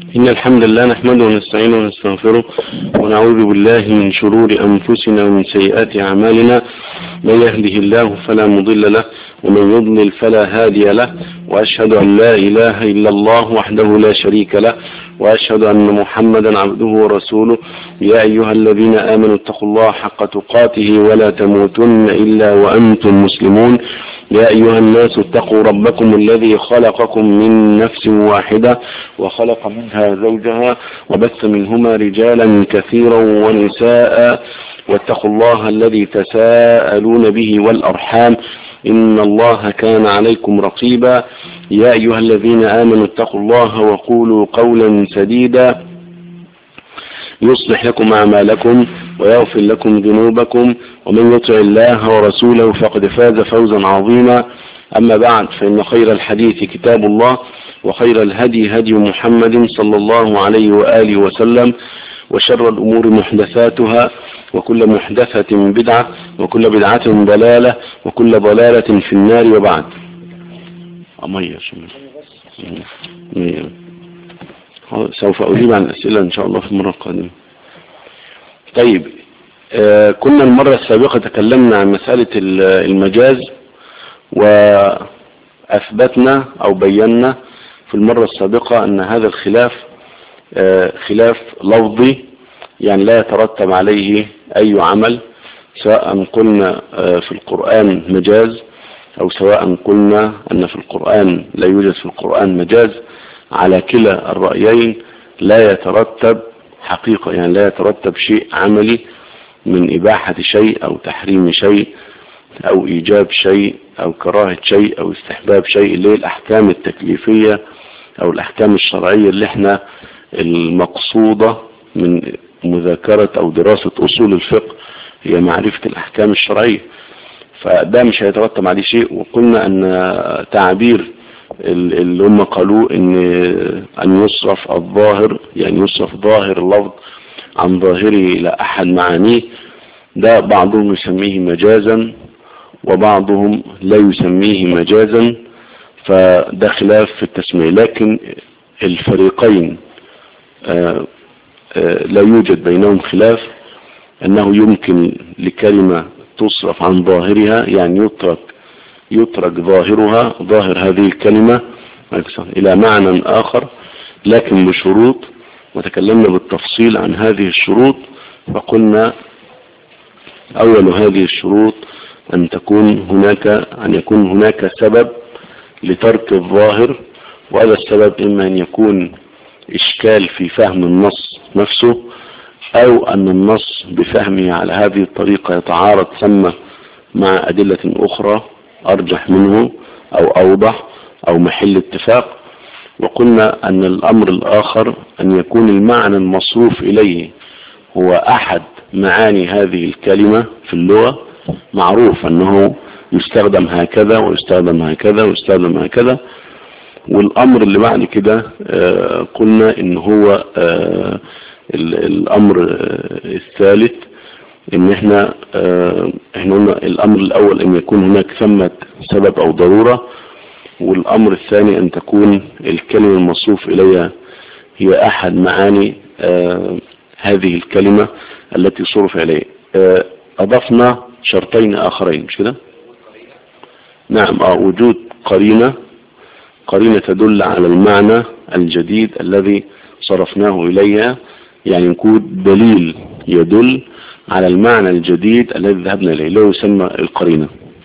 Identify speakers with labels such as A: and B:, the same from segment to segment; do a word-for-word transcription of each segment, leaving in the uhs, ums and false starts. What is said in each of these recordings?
A: إن الحمد لله نحمده ونستعينه ونستغفره ونعوذ بالله من شرور أنفسنا ومن سيئات أعمالنا. من يهده الله فلا مضل له ومن يضلل فلا هادي له، وأشهد أن لا إله إلا الله وحده لا شريك له، وأشهد أن محمدا عبده ورسوله. يا أيها الذين آمنوا اتقوا الله حق تقاته ولا تموتن إلا وأنتم مسلمون. يا أيها الناس اتقوا ربكم الذي خلقكم من نفس واحدة وخلق منها زوجها وبث منهما رجالا كثيرا ونساء، واتقوا الله الذي تساءلون به والأرحام إن الله كان عليكم رقيبا. يا أيها الذين آمنوا اتقوا الله وقولوا قولا سديدا يصلح لكم أعمالكم ويغفر لكم ذنوبكم، ومن يطع الله ورسوله فقد فاز فوزا عظيما. أما بعد، فإن خير الحديث كتاب الله، وخير الهدي هدي محمد صلى الله عليه وآله وسلم، وشر الأمور محدثاتها، وكل محدثة بدعة، وكل بدعة ضلالة، وكل ضلالة في النار. وبعد، سوف أجيب عن الأسئلة إن شاء الله في المرة القادمة. طيب، آه كنا المرة السابقة تكلمنا عن مسألة المجاز، وأثبتنا أو بينا في المرة السابقة أن هذا الخلاف آه خلاف لفظي، يعني لا يترتب عليه أي عمل، سواء قلنا آه في القرآن مجاز، أو سواء قلنا أن في القرآن لا يوجد في القرآن مجاز. على كلا الرأيين لا يترتب حقيقة، يعني لا يترتب شيء عملي من إباحة شيء أو تحريم شيء أو إيجاب شيء أو كراهة شيء أو استحباب شيء، اللي هي الأحكام التكليفية أو الأحكام الشرعية اللي احنا المقصودة من مذاكرة أو دراسة أصول الفقه هي معرفة الأحكام الشرعية. فده مش هيترتب عليه شيء. وقلنا أن تعبير اللي هم قالوا ان ان يصرف الظاهر، يعني يصرف ظاهر اللفظ عن ظاهره الى احد معانيه، ده بعضهم يسميه مجازا وبعضهم لا يسميه مجازا، فده خلاف في التسمية. لكن الفريقين آآ آآ لا يوجد بينهم خلاف انه يمكن لكلمة تصرف عن ظاهرها، يعني يترك يترك ظاهرها ظاهر هذه الكلمة إلى معنى آخر، لكن بشروط، وتكلمنا بالتفصيل عن هذه الشروط. فقلنا أول هذه الشروط أن تكون هناك أن يكون هناك سبب لترك الظاهر، وهذا السبب إما أن يكون إشكال في فهم النص نفسه، أو أن النص بفهمه على هذه الطريقة يتعارض ثم مع أدلة أخرى أرجح منه أو أوضح أو محل اتفاق. وقلنا أن الأمر الآخر أن يكون المعنى المصروف إليه هو أحد معاني هذه الكلمة في اللغة، معروف أنه يستخدم هكذا ويستخدم هكذا ويستخدم هكذا. والأمر اللي بعد كده آه قلنا إن هو آه الأمر آه الثالث، ان احنا اه احنا قلنا الامر الاول ان يكون هناك ثمة سبب او ضرورة، والامر الثاني ان تكون الكلمة المصروف اليها هي احد معاني اه هذه الكلمة التي صرف اليها. اه اضفنا شرطين اخرين، مش كده؟ نعم، اه وجود قرينة قرينة تدل على المعنى الجديد الذي صرفناه اليها، يعني يكون دليل يدل على المعنى الجديد الذي ذهبنا إليه، اللي هو يسمى القرينة.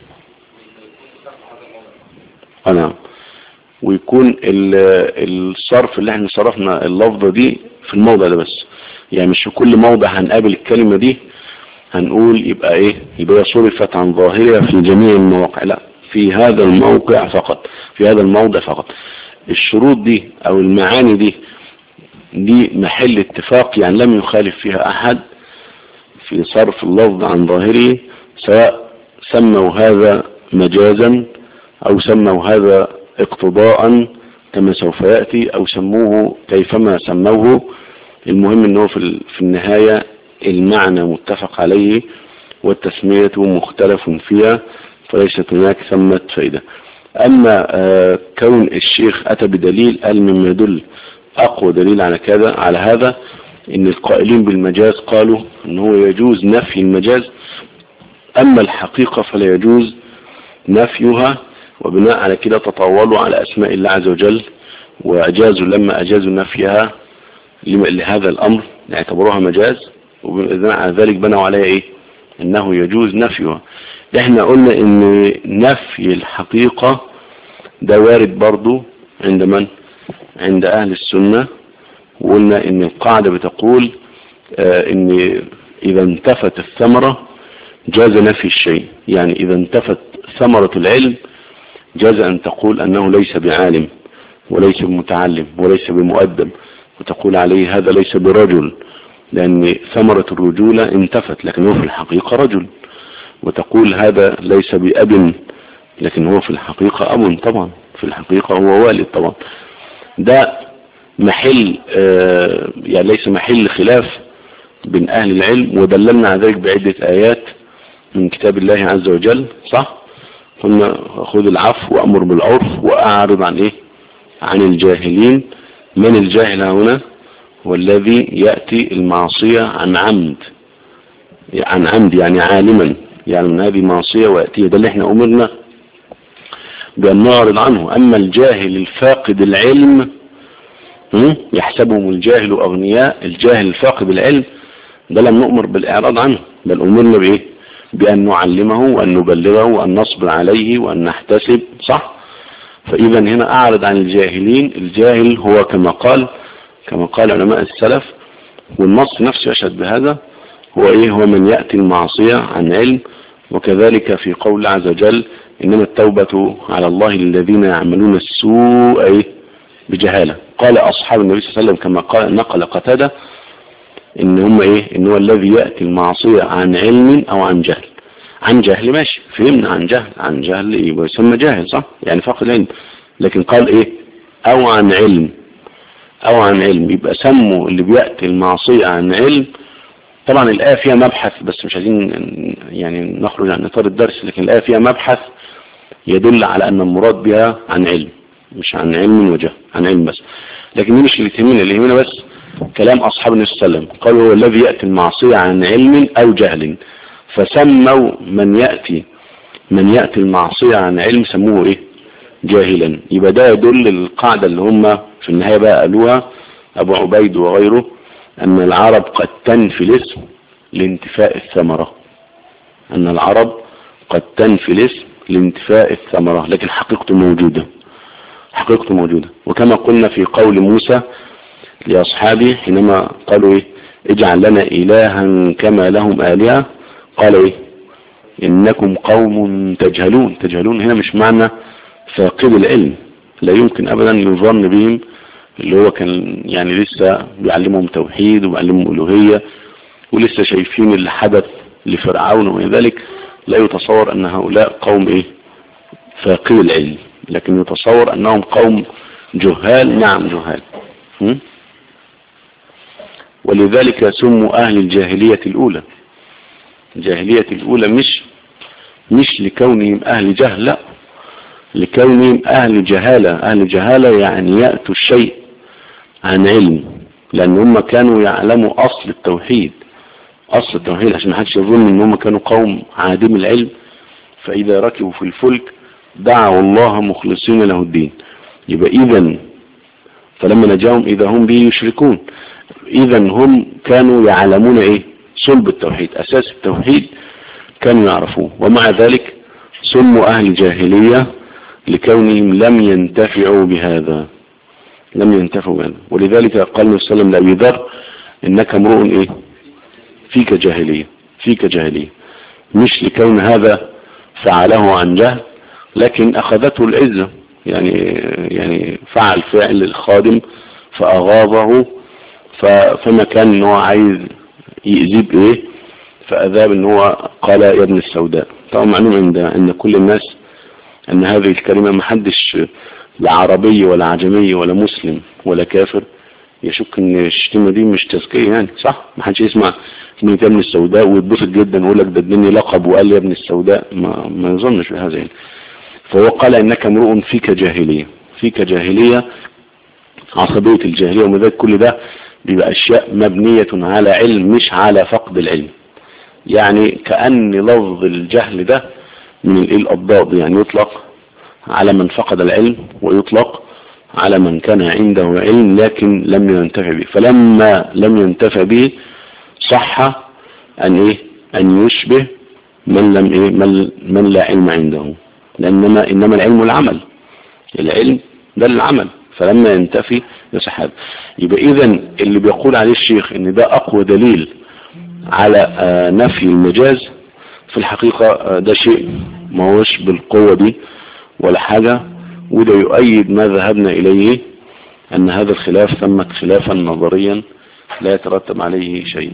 A: نعم، ويكون الصرف اللي احنا صرفنا اللفظة دي في الموضع ده بس، يعني مش في كل موضع هنقابل الكلمة دي هنقول يبقى ايه، يبقى صرفت عن ظاهرها في جميع المواقع، لا، في هذا الموقع فقط، في هذا الموضع فقط. الشروط دي او المعاني دي دي محل اتفاق، يعني لم يخالف فيها احد في صرف اللفظ عن ظاهره، سواء سموا هذا مجازا او سموا هذا اقتضاء كما سوف يأتي، او سموه كيفما سموه. المهم انه في في النهاية المعنى متفق عليه والتسمية مختلف فيها، فليست هناك ثمة فائدة. اما كون الشيخ اتى بدليل قال مما يدل اقوى دليل على كذا على هذا ان القائلين بالمجاز قالوا ان هو يجوز نفي المجاز، اما الحقيقة فلا يجوز نفيها، وبناء على كده تطاولوا على اسماء الله عز وجل واجازوا لما اجازوا نفيها لهذا الامر اعتبروها مجاز، وبناء على ذلك بنوا عليها ايه انه يجوز نفيها. احنا قلنا ان نفي الحقيقة ده وارد برضو عند من؟ عند اهل السنة، وقلنا ان القاعدة بتقول آه ان اذا انتفت الثمرة جاز نفي الشيء، يعني اذا انتفت ثمرة العلم جاز ان تقول انه ليس بعالم وليس بمتعلم وليس بمؤدب، وتقول عليه هذا ليس برجل لان ثمرة الرجولة انتفت، لكن هو في الحقيقة رجل، وتقول هذا ليس بأب لكن هو في الحقيقة أب، طبعا في الحقيقة هو والد طبعا. ده محل آه يعني ليس محل خلاف بين أهل العلم، ودللنا على ذلك بعدة آيات من كتاب الله عز وجل، صح؟ قلنا خذ العفو وأمر بالعرف وأعرض عن إيه؟ عن الجاهلين. من الجاهل هنا؟ والذي يأتي المعصية عن عمد، عن عمد يعني عالما، يعني من هذه معصية ويأتيه، ده اللي احنا أمرنا بأن نعرض عنه. أما الجاهل الفاقد العلم يحسبهم الجاهل أغنياء، الجاهل الفاقد العلم ده لم نؤمر بالإعراض عنه، بل أمرنا بإيه؟ بأن نعلمه وأن نبلغه وأن نصبر عليه وأن نحتسب، صح؟ فإذا هنا أعرض عن الجاهلين. الجاهل هو كما قال كما قال علماء السلف، والنص نفسه يشهد بهذا، هو إيه؟ هو من يأتي المعصية عن علم. وكذلك في قول عز وجل إنما التوبة على الله للذين يعملون السوء إيه؟ بجهالة. قال أصحاب النبي صلى الله عليه وسلم كما قال نقل قتادة إن هم إيه؟ إن هو الذي يأتي المعصية عن علم أو عن جهل. عن جهل ماشي، فهمنا عن جهل، عن جهل إيه؟ يسمى جاهل، صح؟ يعني فاقد علم. لكن قال إيه؟ أو عن علم، أو عن علم، يبقى سموا اللي بيأتي المعصية عن علم. طبعا الآية فيها مبحث، بس مش عايزين يعني نخرج عن إطار الدرس، لكن الآية فيها مبحث يدل على أن المراد بها عن علم، مش عن علم وجهل، عن علم بس. لكن دي مش اللي تهمنا، اللي يهمنا بس كلام أصحاب النبي صلى الله عليه وسلم، قالوا هو الذي يأتي المعصية عن علم أو جهل، فسموا من يأتي من يأتي المعصية عن علم سموه إيه؟ جاهلا. يبقى ده يدل القاعدة اللي هم في النهاية بقى قالوها أبو عبيد وغيره، أن العرب قد تنفي الاسم لانتفاء الثمرة، أن العرب قد تنفي الاسم لانتفاء الثمرة، لكن حقيقته موجودة، حقيقته موجودة. وكما قلنا في قول موسى لأصحابه حينما قالوا إيه؟ اجعل لنا إلها كما لهم آلهة، قال إيه؟ إنكم قوم تجهلون. تجهلون هنا مش معنى فاقد العلم، لا يمكن أبدا يظن بهم اللي هو كان يعني لسه بيعلمهم توحيد وبيعلمهم ألوهية ولسه شايفين اللي حدث لفرعون ومن ذلك، لا يتصور أن هؤلاء قوم إيه؟ فاقد العلم، لكن يتصور أنهم قوم جهال. نعم جهال. م? ولذلك سموا أهل الجاهلية الأولى. الجاهلية الأولى مش مش لكونهم أهل جهل، لا، لكونهم أهل جهالة. أهل جهالة يعني يأتوا الشيء عن علم، لأن هم كانوا يعلموا أصل التوحيد، أصل التوحيد، عشان ما حدش يظن إن هم كانوا قوم عادم العلم. فإذا ركبوا في الفلك دعوا الله مخلصين له الدين. يبقى إذن فلما نجاهم إذا هم به يشركون. إذن هم كانوا يعلمون إيه؟ صلب التوحيد، أساس التوحيد كانوا يعرفوه، ومع ذلك سموا أهل جاهلية لكونهم لم ينتفعوا بهذا، لم ينتفعوا بهذا. ولذلك قال النبي صلى الله عليه وسلم لأبي ذر إنك امرؤ إيه؟ فيك جاهلية، فيك جاهلية، مش لكون هذا فعله عن جهل، لكن أخذته العزة، يعني يعني فعل فعل الخادم فأغاظه، فما كان إن هو عايز يأذيه بإيه؟ فأذاب إن هو قال يا ابن السوداء. طبعا معلوم عند أن كل الناس أن هذه الكلمة محدش لا عربي ولا عجمي ولا مسلم ولا كافر يشك ان الشتيمة دي مش تزكية، يعني صح؟ محدش يسمع كلمة يا ابن السوداء ويتبسط جدا ويقول لك ده ادني لقب وقال يا ابن السوداء، ما, ما يظنش بهذا يعني. فهو قال انك امرؤ فيك جاهلية، فيك جاهلية، عصبية الجاهلية وما ذلك، كل ده بيبقى أشياء مبنية على علم مش على فقد العلم. يعني كأن لفظ الجهل ده من الأضداد، يعني يطلق على من فقد العلم ويطلق على من كان عنده علم لكن لم ينتفع به. فلما لم ينتفع به صح أن إيه أن يشبه من لم إيه من, من لا علم عنده، لأنما إنما العلم العمل، العلم ده العمل، فلما ينتفي يصح هذا. يبقى إذن اللي بيقول عليه الشيخ إن ده أقوى دليل على نفي المجاز في الحقيقة ده شيء ما هوش بالقوة دي ولا حاجة، وده يؤيد ما ذهبنا إليه أن هذا الخلاف ثمت خلافا نظريا لا يترتب عليه شيء.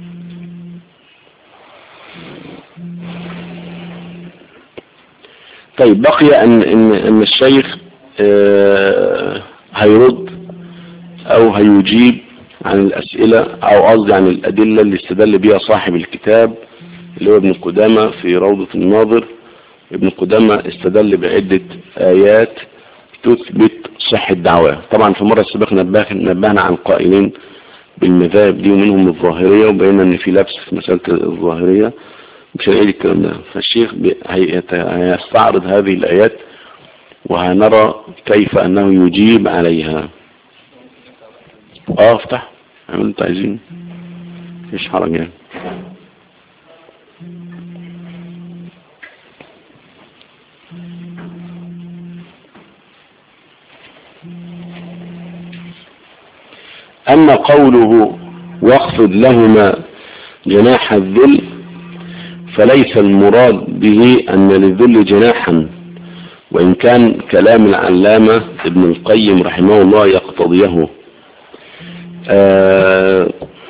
A: طيب بقي أن, إن, إن الشيخ آه هيرد أو هيجيب عن الأسئلة أو قصدي عن الأدلة اللي استدل بها صاحب الكتاب اللي هو ابن قدامة في روضة الناظر. ابن قدامة استدل بعدة آيات تثبت صحة دعواه. طبعا في مرة السابقة نبهنا عن قائلين بالمذاهب دي ومنهم الظاهرية، وبينا ان في لبس في مسألة الظاهرية مش هنعيد الكلام ده. فالشيخ هيستعرض هذه الآيات وهنرى كيف أنه يجيب عليها. اه افتح اعمل انت عايزين، مفيش حرج يعني. أما قوله واخفض لهما جناح الذل فليس المراد به أن للذل جناحا، وإن كان كلام العلامة ابن القيم رحمه الله يقتضيه. آه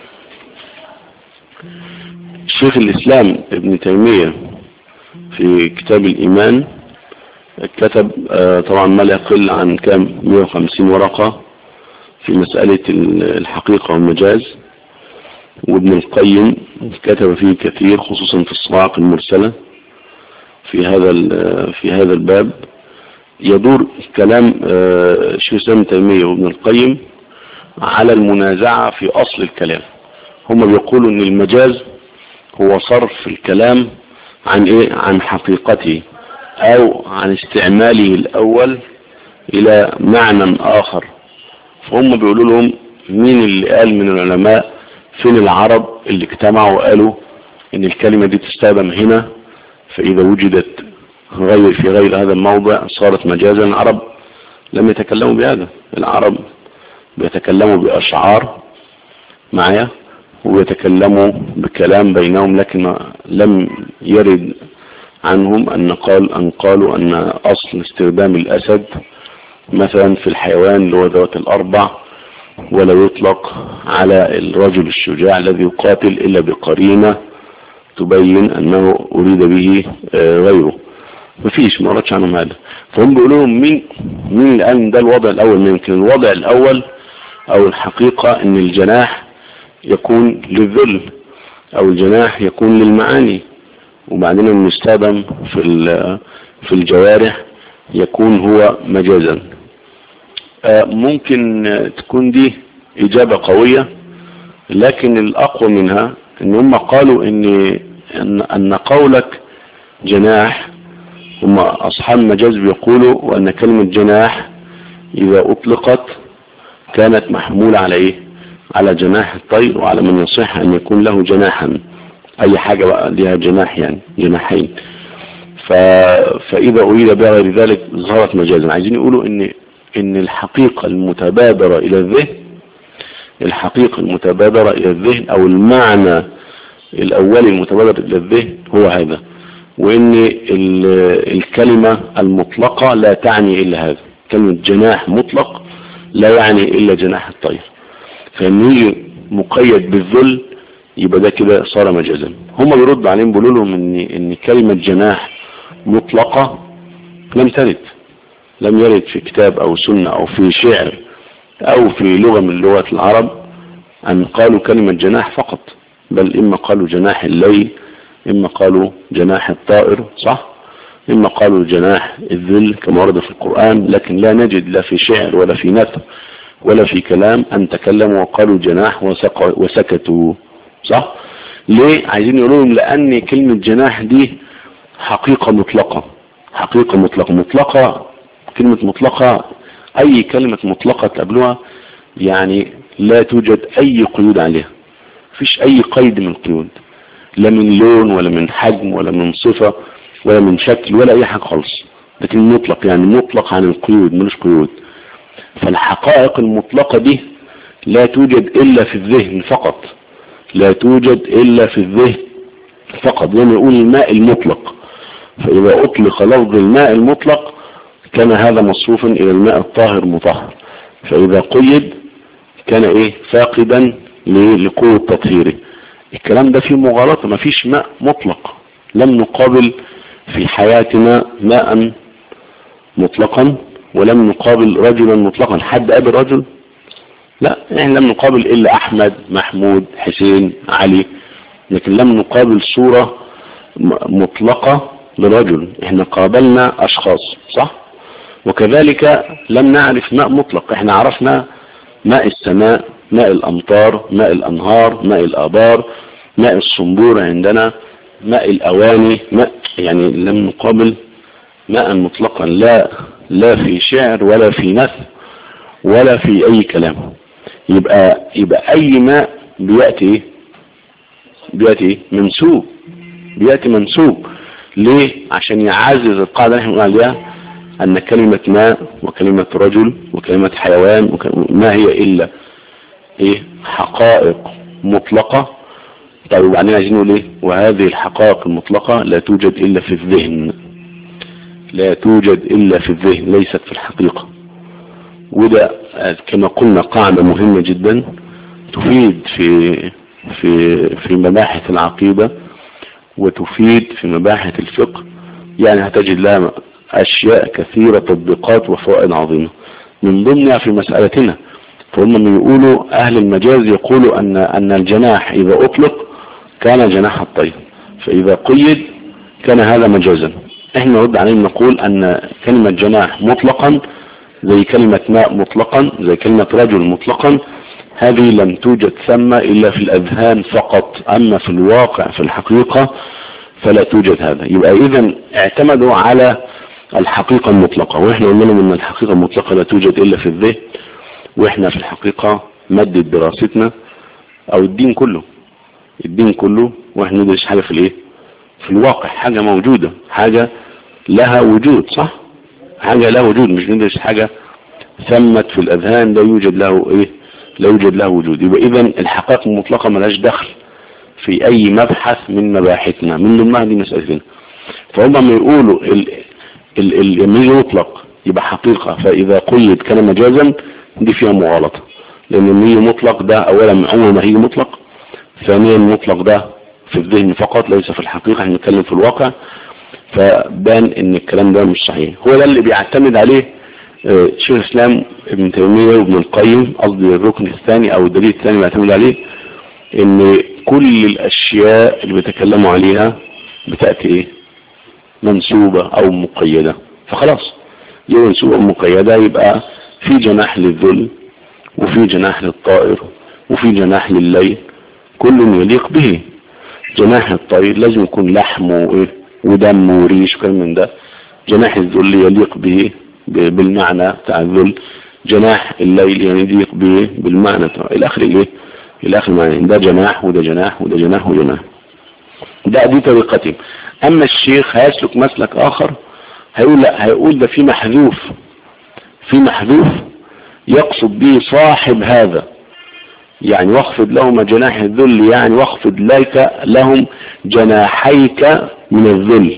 A: شيخ الإسلام ابن تيمية في كتاب الإيمان كتب آه طبعا ما لا يقل عن كام مئة وخمسين ورقة في مسألة الحقيقة والمجاز، وابن القيم كتب فيه كثير خصوصا في الصواعق المرسلة في هذا في هذا الباب. يدور كلام شيخ الإسلام ابن تيمية وابن القيم على المنازعة في أصل الكلام. هم بيقولوا ان المجاز هو صرف الكلام عن ايه عن حقيقته او عن استعماله الاول الى معنى اخر. فهم بيقولوا لهم مين اللي قال من العلماء فين العرب اللي اجتمعوا وقالوا ان الكلمة دي تستخدم هنا، فاذا وجدت غير في غير هذا الموضع صارت مجازا. العرب لم يتكلموا بهذا، العرب بيتكلموا بأشعار معايا ويتكلموا بكلام بينهم، لكن لم يرد عنهم أن قال أن قالوا أن أصل استخدام الأسد مثلا في الحيوان اللي هو ذوات الأربع ولا يطلق على الرجل الشجاع الذي يقاتل إلا بقرينة تبين أنه أريد به غيره. مفيش ما ردش عنهم هذا. فهم بيقولوا لهم مين مين اللي قال ده الوضع الأول؟ ممكن الوضع الأول أو الحقيقة أن الجناح يكون للذل أو الجناح يكون للمعاني، وبعدين المستخدم في في الجوارح يكون هو مجازا. ممكن تكون دي إجابة قوية، لكن الأقوى منها ان هم قالوا ان ان, أن قولك جناح، هم أصحاب المجاز بيقولوا وأن كلمة جناح إذا أطلقت كانت محمولة على إيه؟ على جناح الطير، وعلى من يصح أن يكون له جناحا، أي حاجة بقى لها جناح يعني جناحين. ف... فإذا أريد بغير ذلك ظهرت مجازا. عايزين يقولوا إن إن الحقيقة المتبادرة إلى الذهن، الحقيقة المتبادرة إلى الذهن أو المعنى الأولي المتبادر إلى الذهن هو هذا، وإن الكلمة المطلقة لا تعني إلا هذا. كلمة جناح مطلق لا يعني إلا جناح الطير، فإنه مقيد بالذل يبقى ده كده صار مجازا. هم بيرد عليهم بيقولوا لهم إن إن كلمة جناح مطلقة لم ترد، لم يرد في كتاب أو سنة أو في شعر أو في لغة من لغات العرب أن قالوا كلمة جناح فقط، بل إما قالوا جناح الليل، إما قالوا جناح الطائر، صح، إما قالوا جناح الذل كما ورد في القرآن، لكن لا نجد لا في شعر ولا في نثر ولا في كلام أن تكلموا وقالوا جناح وسكتوا. صح؟ ليه؟ عايزين يقولون لأن كلمة جناح دي حقيقة مطلقة، حقيقة مطلقة مطلقة. كلمة مطلقة أي كلمة مطلقة تقابلوها يعني لا توجد أي قيود عليها، فيش أي قيد من القيود، لا من لون ولا من حجم ولا من صفة ولا من شكل ولا أي حاجة خالص. لكن مطلق يعني مطلق عن القيود، ملوش قيود. فالحقائق المطلقة دي لا توجد إلا في الذهن فقط، لا توجد إلا في الذهن فقط. لما يقول الماء المطلق، فإذا أطلق لفظ الماء المطلق كان هذا مصروفا إلى الماء الطاهر مطهر، فإذا قيد كان إيه فاقدا لقوة تطهيره. الكلام ده فيه مغالطة، ما فيش ماء مطلق. لم نقابل في حياتنا ماء مطلقا، ولم نقابل رجلا مطلقا. حد قابل رجل؟ لا، يعني لم نقابل إلا أحمد، محمود، حسين، علي، لكن لم نقابل صورة مطلقة لرجل. احنا قابلنا أشخاص، صح؟ وكذلك لم نعرف ماء مطلق، احنا عرفنا ماء السماء، ماء الأمطار، ماء الأنهار، ماء الآبار، ماء الصنبور عندنا، ماء الأواني، ماء يعني لم نقابل ماء مطلقا، لا لا في شعر ولا في نثر ولا في أي كلام. يبقى يبقى أي ماء بيأتي بيأتي منسوب، بيأتي منسوب. ليه؟ عشان يعزز القاعدة اللي احنا بنقول عليها أن كلمة ماء وكلمة رجل وكلمة حيوان ما هي إلا إيه؟ حقائق مطلقة. طيب وبعدين عايزين نقول إيه؟ وهذه الحقائق المطلقة لا توجد إلا في الذهن، لا توجد إلا في الذهن، ليست في الحقيقة. وده كما قلنا قاعدة مهمة جدا تفيد في في في مباحث العقيدة وتفيد في مباحث الفقه. يعني هتجد لها أشياء كثيرة، تطبيقات وفوائد عظيمة من ضمنها في مسألتنا. فهم يقولوا أهل المجاز يقولوا أن أن الجناح إذا أطلق كان جناح الطير، فإذا قيد كان هذا مجازا. احنا نرد عليهم نقول أن كلمة جناح مطلقا زي كلمة ماء مطلقا زي كلمة رجل مطلقا، هذه لم توجد ثم إلا في الأذهان فقط، أما في الواقع في الحقيقة فلا توجد هذا. يبقى إذن اعتمدوا على الحقيقة المطلقة، وإحنا قلنا لهم أن الحقيقة المطلقة لا توجد إلا في الذهن. وإحنا في الحقيقة مادة دراستنا أو الدين كله، الدين كله وإحنا ندرس حاجة في الإيه؟ في الواقع، حاجة موجودة، حاجة لها وجود، صح؟ حاجة لها وجود، مش ندرس حاجة ثمت في الأذهان لا يوجد له إيه؟ لا يوجد له وجود. يبقى إذن الحقائق المطلقة ملاش دخل في أي مبحث من مباحثنا، من ضمنها دي مسألتنا. فهم لما يقولوا لما يطلق يبقى حقيقة، فإذا قيد كان مجازا، دي فيها مغالطة. لأن المية مطلق ده أولا عمره ما هي مطلق، ثانيا مطلق ده في الذهن فقط ليس في الحقيقة، احنا نتكلم في الواقع. فبان ان الكلام ده مش صحيح. هو ده اللي بيعتمد عليه شيخ الإسلام ابن تيمية وابن القيم، قصدي الركن الثاني او الدليل الثاني بيعتمد عليه ان كل الاشياء اللي بيتكلموا عليها بتأتي ايه؟ منسوبة او مقيدة. فخلاص يبقى منسوبة او مقيدة، يبقى في جناح للذل وفي جناح للطائر وفي جناح لليل، كل يليق به. جناح الطير لازم يكون لحم وايه ودم وريش وكلام من ده. جناح الذل يليق به بالمعنى بتاع الذل. جناح الليل يليق به بالمعنى بتاع الاخر ايه الاخر معنى. ده جناح وده جناح وده جناح وجناح. ده دي طريقتهم. اما الشيخ هيسلك مسلك اخر، هيقول لا، هيقول ده في محذوف، في محذوف يقصد به صاحب هذا، يعني واخفض لهم جناح الذل، يعني واخفض لك لهم جناحيك من الذل،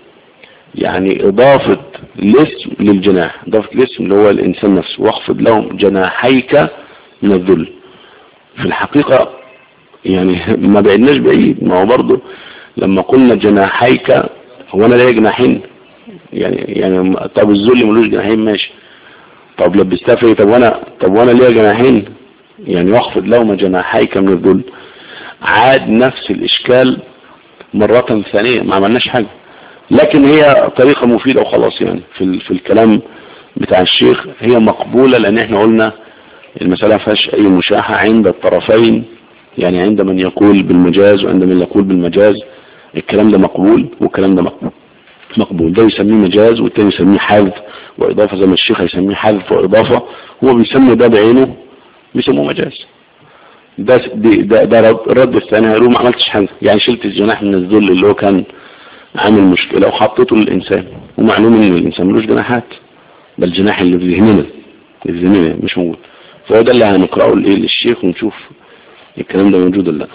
A: يعني اضافة الاسم للجناح، اضافة الاسم اللي هو الانسان نفسه، واخفض لهم جناحيك من الذل. في الحقيقة يعني ما بعدناش بعيد، ما هو برضه لما قلنا جناحيك، هو انا ليه جناحين؟ يعني يعني طب الذل ملوش جناحين ماشي، طب لبستها في طب وانا طب وانا ليه جناحين؟ يعني واخفض لهم جناحيك من الذل. عاد نفس الاشكال مرة ثانية، ما عملناش حاجة، لكن هي طريقة مفيدة وخلاص. يعني في في الكلام بتاع الشيخ هي مقبولة، لان احنا قلنا المسألة ما فيهاش اي مشاحة عند الطرفين، يعني عند من يقول بالمجاز وعند من يقول بالمجاز الكلام ده مقبول والكلام ده مقبول مقبول ده يسميه مجاز والتاني يسميه حذف واضافة، زي ما الشيخ يسميه حذف واضافة، هو بيسمي ده بعينه بيسموه مجاز. ده ده, ده رد الرد الثاني هيقولوا ما عملتش حاجة، يعني شلت الجناح من الذل اللي هو كان عامل مشكلة وحطيته للإنسان، ومعلوم ان الإنسان ملوش جناحات، بل الجناح اللي في ذهننا اللي في ذهننا مش موجود. فهو ده اللي هنقرأه للشيخ ونشوف الكلام ده موجود ولا لا.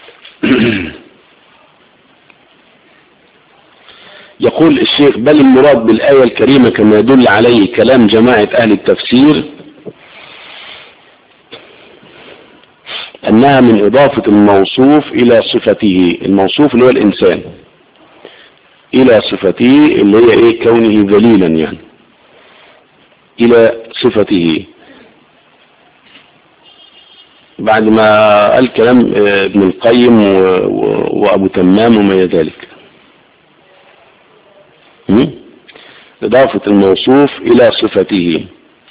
A: يقول الشيخ: بل المراد بالآية الكريمة كما يدل عليه كلام جماعة أهل التفسير أنها من إضافة الموصوف إلى صفته، الموصوف اللي هو الإنسان، إلى صفته اللي هي إيه؟ كونه ذليلا، يعني إلى صفته. بعد ما قال كلام ابن القيم وأبو تمام وما ذلك، إضافة الموصوف إلى صفته،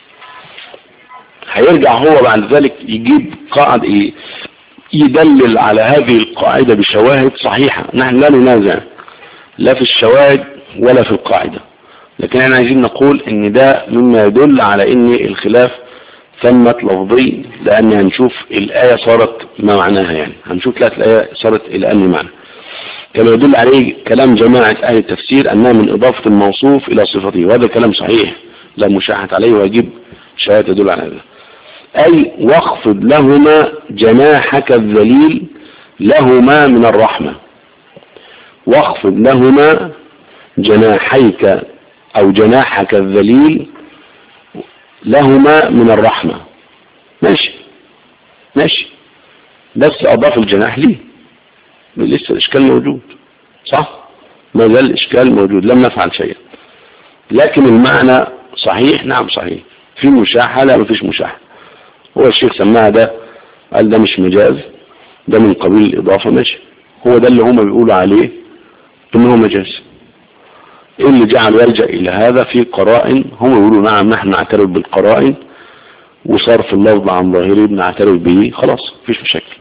A: هيرجع هو بعد ذلك يجيب قاعدة إيه؟ يدلل على هذه القاعدة بشواهد صحيحة. نحن لا ننازع لا في الشواهد ولا في القاعدة، لكن احنا عايزين نقول ان ده مما يدل على ان الخلاف ثمة لفظي، لان هنشوف الآية صارت ما معناها، يعني هنشوف لا الآية صارت الى أي معنى، كما يدل عليه كلام جماعة أهل التفسير أنها من إضافة الموصوف إلى صفته، وهذا كلام صحيح لا مشاحة عليه، ويجب شهادة تدل على هذا. أي واخفض لهما جناحك الذليل لهما من الرحمة، واخفض لهما جناحيك أو جناحك الذليل لهما من الرحمة. ماشي ماشي، بس أضاف الجناح ليه؟ لسه الإشكال موجود، صح؟ ما زال الإشكال موجود، لم نفعل شيئا، لكن المعنى صحيح. نعم صحيح. في مشاحة؟ لا، ما فيش مشاحة. هو الشيخ سماها ده، قال ده مش مجاز، ده من قبيل الإضافة، ماشي، هو ده اللي هم بيقولوا عليه إنه مجاز. إيه اللي جعل يلجأ إلى هذا؟ في قرائن، هم يقولوا نعم نحن نعترف بالقرائن، وصرف اللفظ عن ظاهره بنعترف به، خلاص مفيش مشاكل.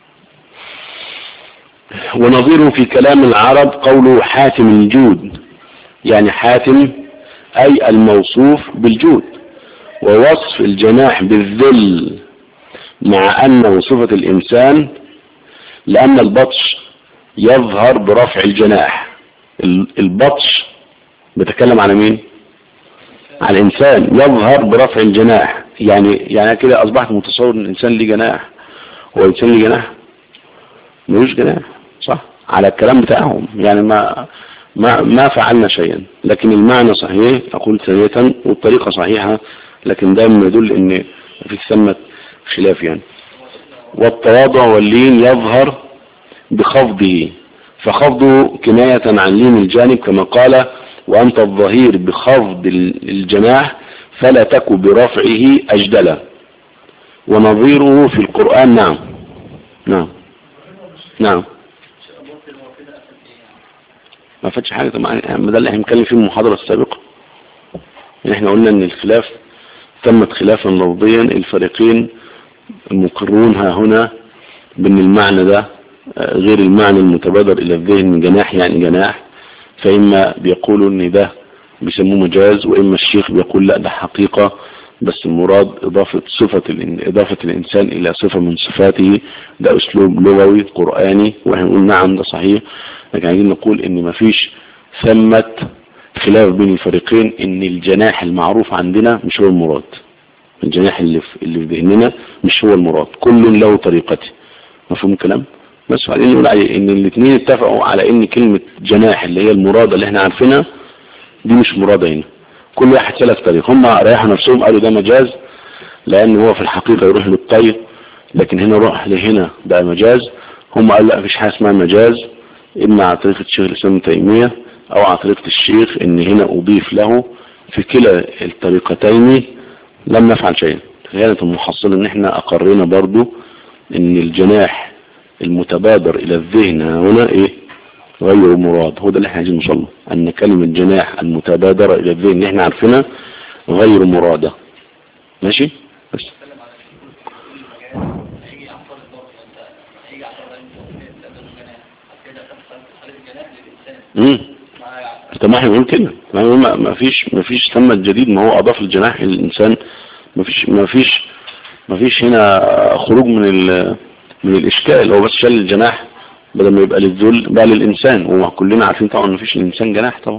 A: ونظيره في كلام العرب قوله حاتم الجود، يعني حاتم أي الموصوف بالجود، ووصف الجناح بالذل مع أنه صفة الإنسان، لأن البطش يظهر برفع الجناح. البطش بتكلم على مين؟ على الإنسان، يظهر برفع الجناح، يعني يعني كده أصبحت متصور أن الإنسان ليه جناح. هو الإنسان ليه جناح؟ ملوش جناح، صح؟ على الكلام بتاعهم، يعني ما ما ما فعلنا شيئا، لكن المعنى صحيح أقول ثانية، والطريقة صحيحة، لكن دائما يدل أن في ثمة خلاف يعني. والتواضع واللين يظهر بخفضه، فخفضه كناية عن لين الجانب، كما قال وأنت الظهير بخفض الجناح فلا تك برفعه أجدلا. ونظيره في القرآن نعم نعم نعم ما فاتش حاجة طبعا، ده اللي احنا بنتكلم فيه المحاضرة السابقة، يعني احنا قلنا ان الخلاف تمت خلافا لفظيا، الفريقين المقرون ها هنا بان المعنى ده غير المعنى المتبادر الى الذهن من جناح، يعني جناح، فاما بيقولوا ان ده بيسموه مجاز، واما الشيخ بيقول لا ده حقيقة، بس المراد اضافة صفة اضافة الانسان الى صفة من صفاته، ده اسلوب لغوي قرآني، واحنا نقول نعم ده صحيح، لكن عايزين نقول ان مفيش ثمة خلاف بين الفريقين ان الجناح المعروف عندنا مش هو المراد، الجناح اللي في اللي في ذهننا مش هو المراد، كل له طريقته. مفهوم الكلام؟ بس بعدين نقول عليه ان الاثنين اتفقوا على ان كلمة جناح اللي هي المرادة اللي احنا عارفينها دي مش مرادة هنا، كل واحد سلك طريق. هم ريحوا نفسهم قالوا ده مجاز لان هو في الحقيقة يروح للطير، لكن هنا روح لهنا ده مجاز. هم قالوا لا مفيش حاجة اسمها مجاز، اما على طريقة الشيخ الاسلام ابن تيمية او على طريقة الشيخ، ان هنا اضيف له في كلا الطريقتين لم نفعل شيئا. كانت المحصلة ان احنا اقرينا برضو ان الجناح المتبادر الى الذهن هنا ايه؟ غير مراد. هو ده اللي احنا عايزين نوصل له، ان كلمة جناح المتبادرة الى الذهن اللي احنا عارفينها غير مرادة. ماشي؟ بس امم طب ما احنا بنقول كده، ما ما فيش ما فيش ثمة جديد، ما هو اضاف الجناح للانسان، ما فيش ما فيش ما فيش هنا خروج من ال من الاشكال، هو بس شال الجناح بدل ما يبقى للذل بقى للانسان، وكلنا عارفين طبعا ما فيش للانسان جناح طبعا.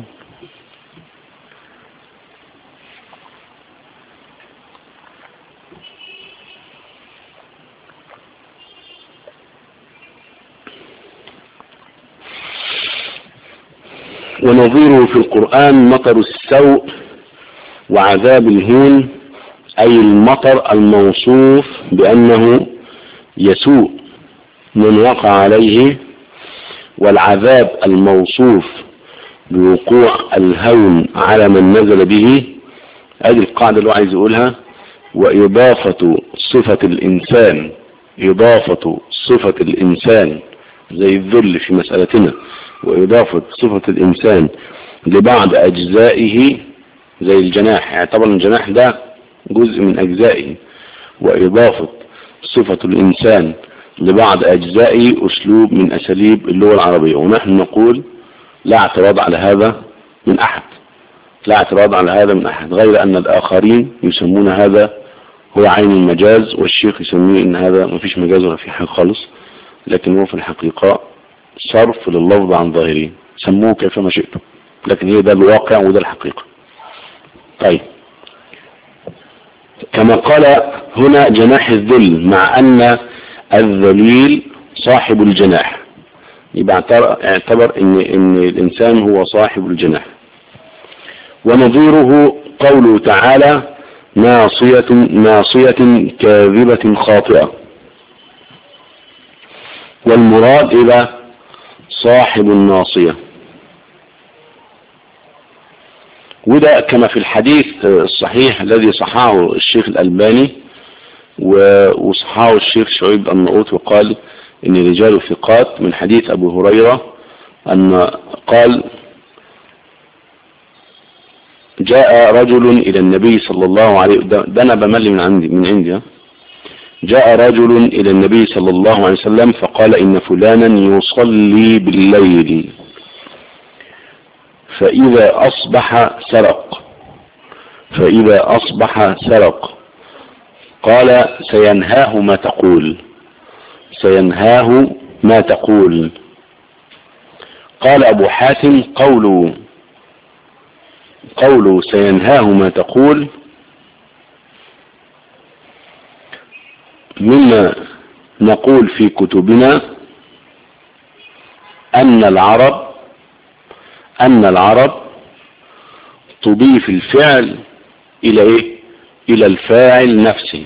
A: ونظيره في القرآن مطر السوء وعذاب الهون، أي المطر الموصوف بأنه يسوء من وقع عليه، والعذاب الموصوف بوقوع الهون على من نزل به. هذه القاعدة اللي عايز يقولها. وإضافة صفة الإنسان إضافة صفة الإنسان زي الذل في مسألتنا، وإضافة صفة الإنسان لبعض أجزائه زي الجناح، يعتبر الجناح ده جزء من أجزائه، وإضافة صفة الإنسان لبعض أجزائه أسلوب من أساليب اللغة العربية. ونحن نقول لا اعتراض على هذا من أحد، لا اعتراض على هذا من أحد، غير أن الآخرين يسمون هذا هو عين المجاز، والشيخ يسميه إن هذا ما فيش مجاز ولا في حاجة خالص، لكن هو في الحقيقة صرف لللفظ عن ظاهره، سموه كيفما شئتم، لكن هي ده الواقع وده الحقيقة. طيب، كما قال هنا جناح الذل، مع أن الذليل صاحب الجناح، يبقى اعتبر ان, إن الإنسان هو صاحب الجناح. ونظيره قوله تعالى ناصية ناصية كاذبة خاطئة، والمراد إلى صاحب الناصية. وده كما في الحديث الصحيح الذي صححه الشيخ الألباني وصححه الشيخ شعيب النقوط، وقال إن رجال ثقات، من حديث أبو هريرة أن قال جاء رجل إلى النبي صلى الله عليه وسلم، ده أنا بملي من عندي من عندي جاء رجل إلى النبي صلى الله عليه وسلم فقال إن فلانا يصلي بالليل فإذا أصبح سرق فإذا أصبح سرق قال سينهاه ما تقول سينهاه ما تقول قال أبو حاتم قوله قوله سينهاه ما تقول مما نقول في كتبنا أن العرب أن العرب تضيف الفعل إلى إيه؟ إلى الفاعل نفسه،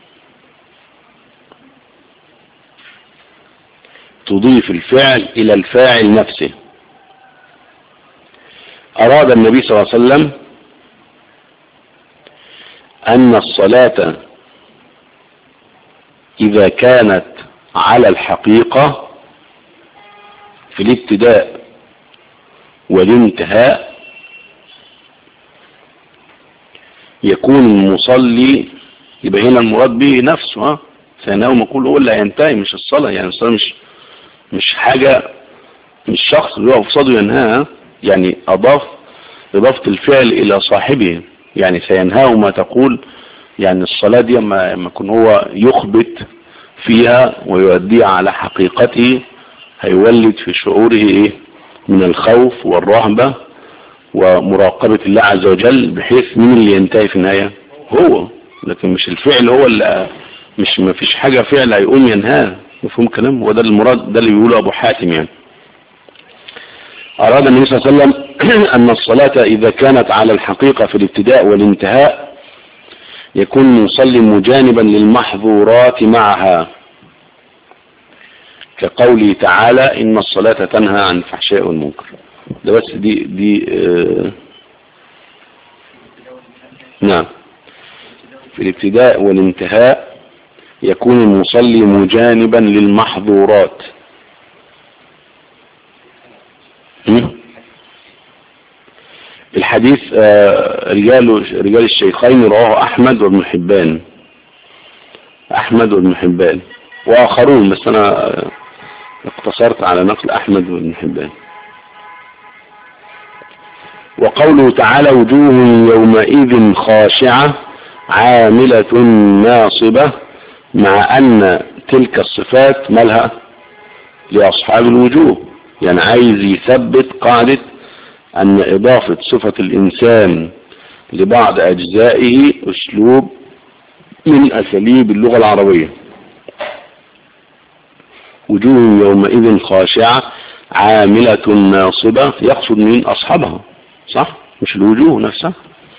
A: تضيف الفعل إلى الفاعل نفسه. أراد النبي صلى الله عليه وسلم أن الصلاة إذا كانت على الحقيقة في الابتداء والانتهاء يكون المصلي، يبقى هنا المراد به نفسه، سينهاه مقول هو اللي ينتهي مش الصلاة، يعني الصلاة مش مش حاجة، مش شخص اللي يقف صده ينهاها، يعني أضاف إضافة الفعل إلى صاحبه، يعني سينهاه ما تقول، يعني الصلاة دي ما يكون هو يخبت فيها ويؤديها على حقيقته هيولد في شعوره إيه؟ من الخوف والرهبة ومراقبة الله عز وجل، بحيث مين اللي ينتهي في النهاية؟ هو، لكن مش الفعل هو اللي مش ما فيش حاجة فعل هيقوم ينهاه. مفهوم كلام؟ وده المراد، ده اللي بيقوله أبو حاتم. يعني أراد النبي صلى الله عليه وسلم أن الصلاة إذا كانت على الحقيقة في الابتداء والانتهاء يكون مصلي مجانبا للمحظورات معها، كقوله تعالى إن الصلاة تنهى عن الفحشاء والمنكر. ده بس دي دي آه نعم، في الابتداء والانتهاء يكون المصلي مجانبا للمحظورات. الحديث آه رجال رجال الشيخين رواه أحمد وابن حبان أحمد وابن حبان وآخرون، بس أنا اقتصرت على نقل أحمد بن حبان. وقوله تعالى وجوه يومئذ خاشعة عاملة ناصبة، مع أن تلك الصفات مالها لأصحاب الوجوه، يعني عايز يثبت قاعدة أن إضافة صفة الإنسان لبعض أجزائه أسلوب من أساليب اللغة العربية. وجوه يومئذ خاشعة عاملة ناصبة، يقصد من أصحابها، صح؟ مش الوجوه نفسها،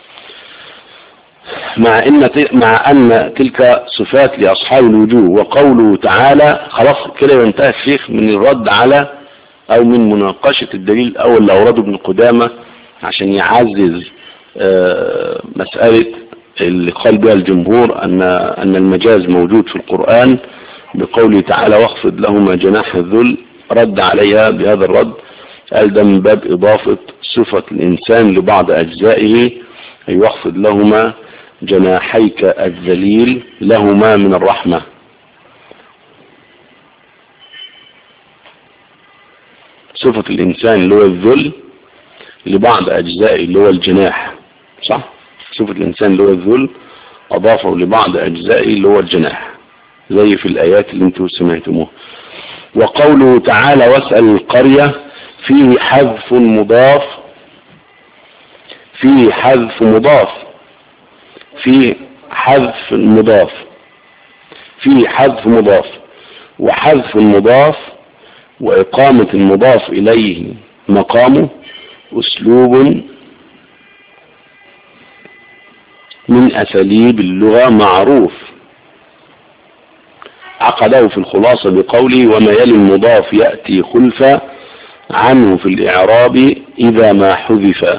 A: مع ان مع ان تلك صفات لاصحاب الوجوه. وقوله تعالى، خلاص كده ينتهي الشيخ من الرد على او من مناقشة الدليل الاول اللي اورده ابن قدامة عشان يعزز مسألة اللي قال بها الجمهور ان ان المجاز موجود في القرآن بقوله تعالى واخفض لهما جناح الذل. رد عليها بهذا الرد، قال ده من باب اضافة صفة الانسان لبعض اجزائه، اي واخفض لهما جناحيك الذليل لهما من الرحمة. صفة الإنسان اللي هو الذل لبعض أجزائه اللي هو الجناح، صح؟ صفة الإنسان اللي هو الذل أضافه لبعض أجزائه اللي هو الجناح، زي في الآيات اللي انتم سمعتموها. وقوله تعالى واسأل القرية، فيه حذف مضاف، فيه حذف مضاف في حذف مضاف في حذف مضاف وحذف المضاف وإقامة المضاف إليه مقامه أسلوب من أساليب اللغة معروف، عقده في الخلاصة بقوله وما يلي المضاف يأتي خلفا عنه في الإعراب إذا ما حذف.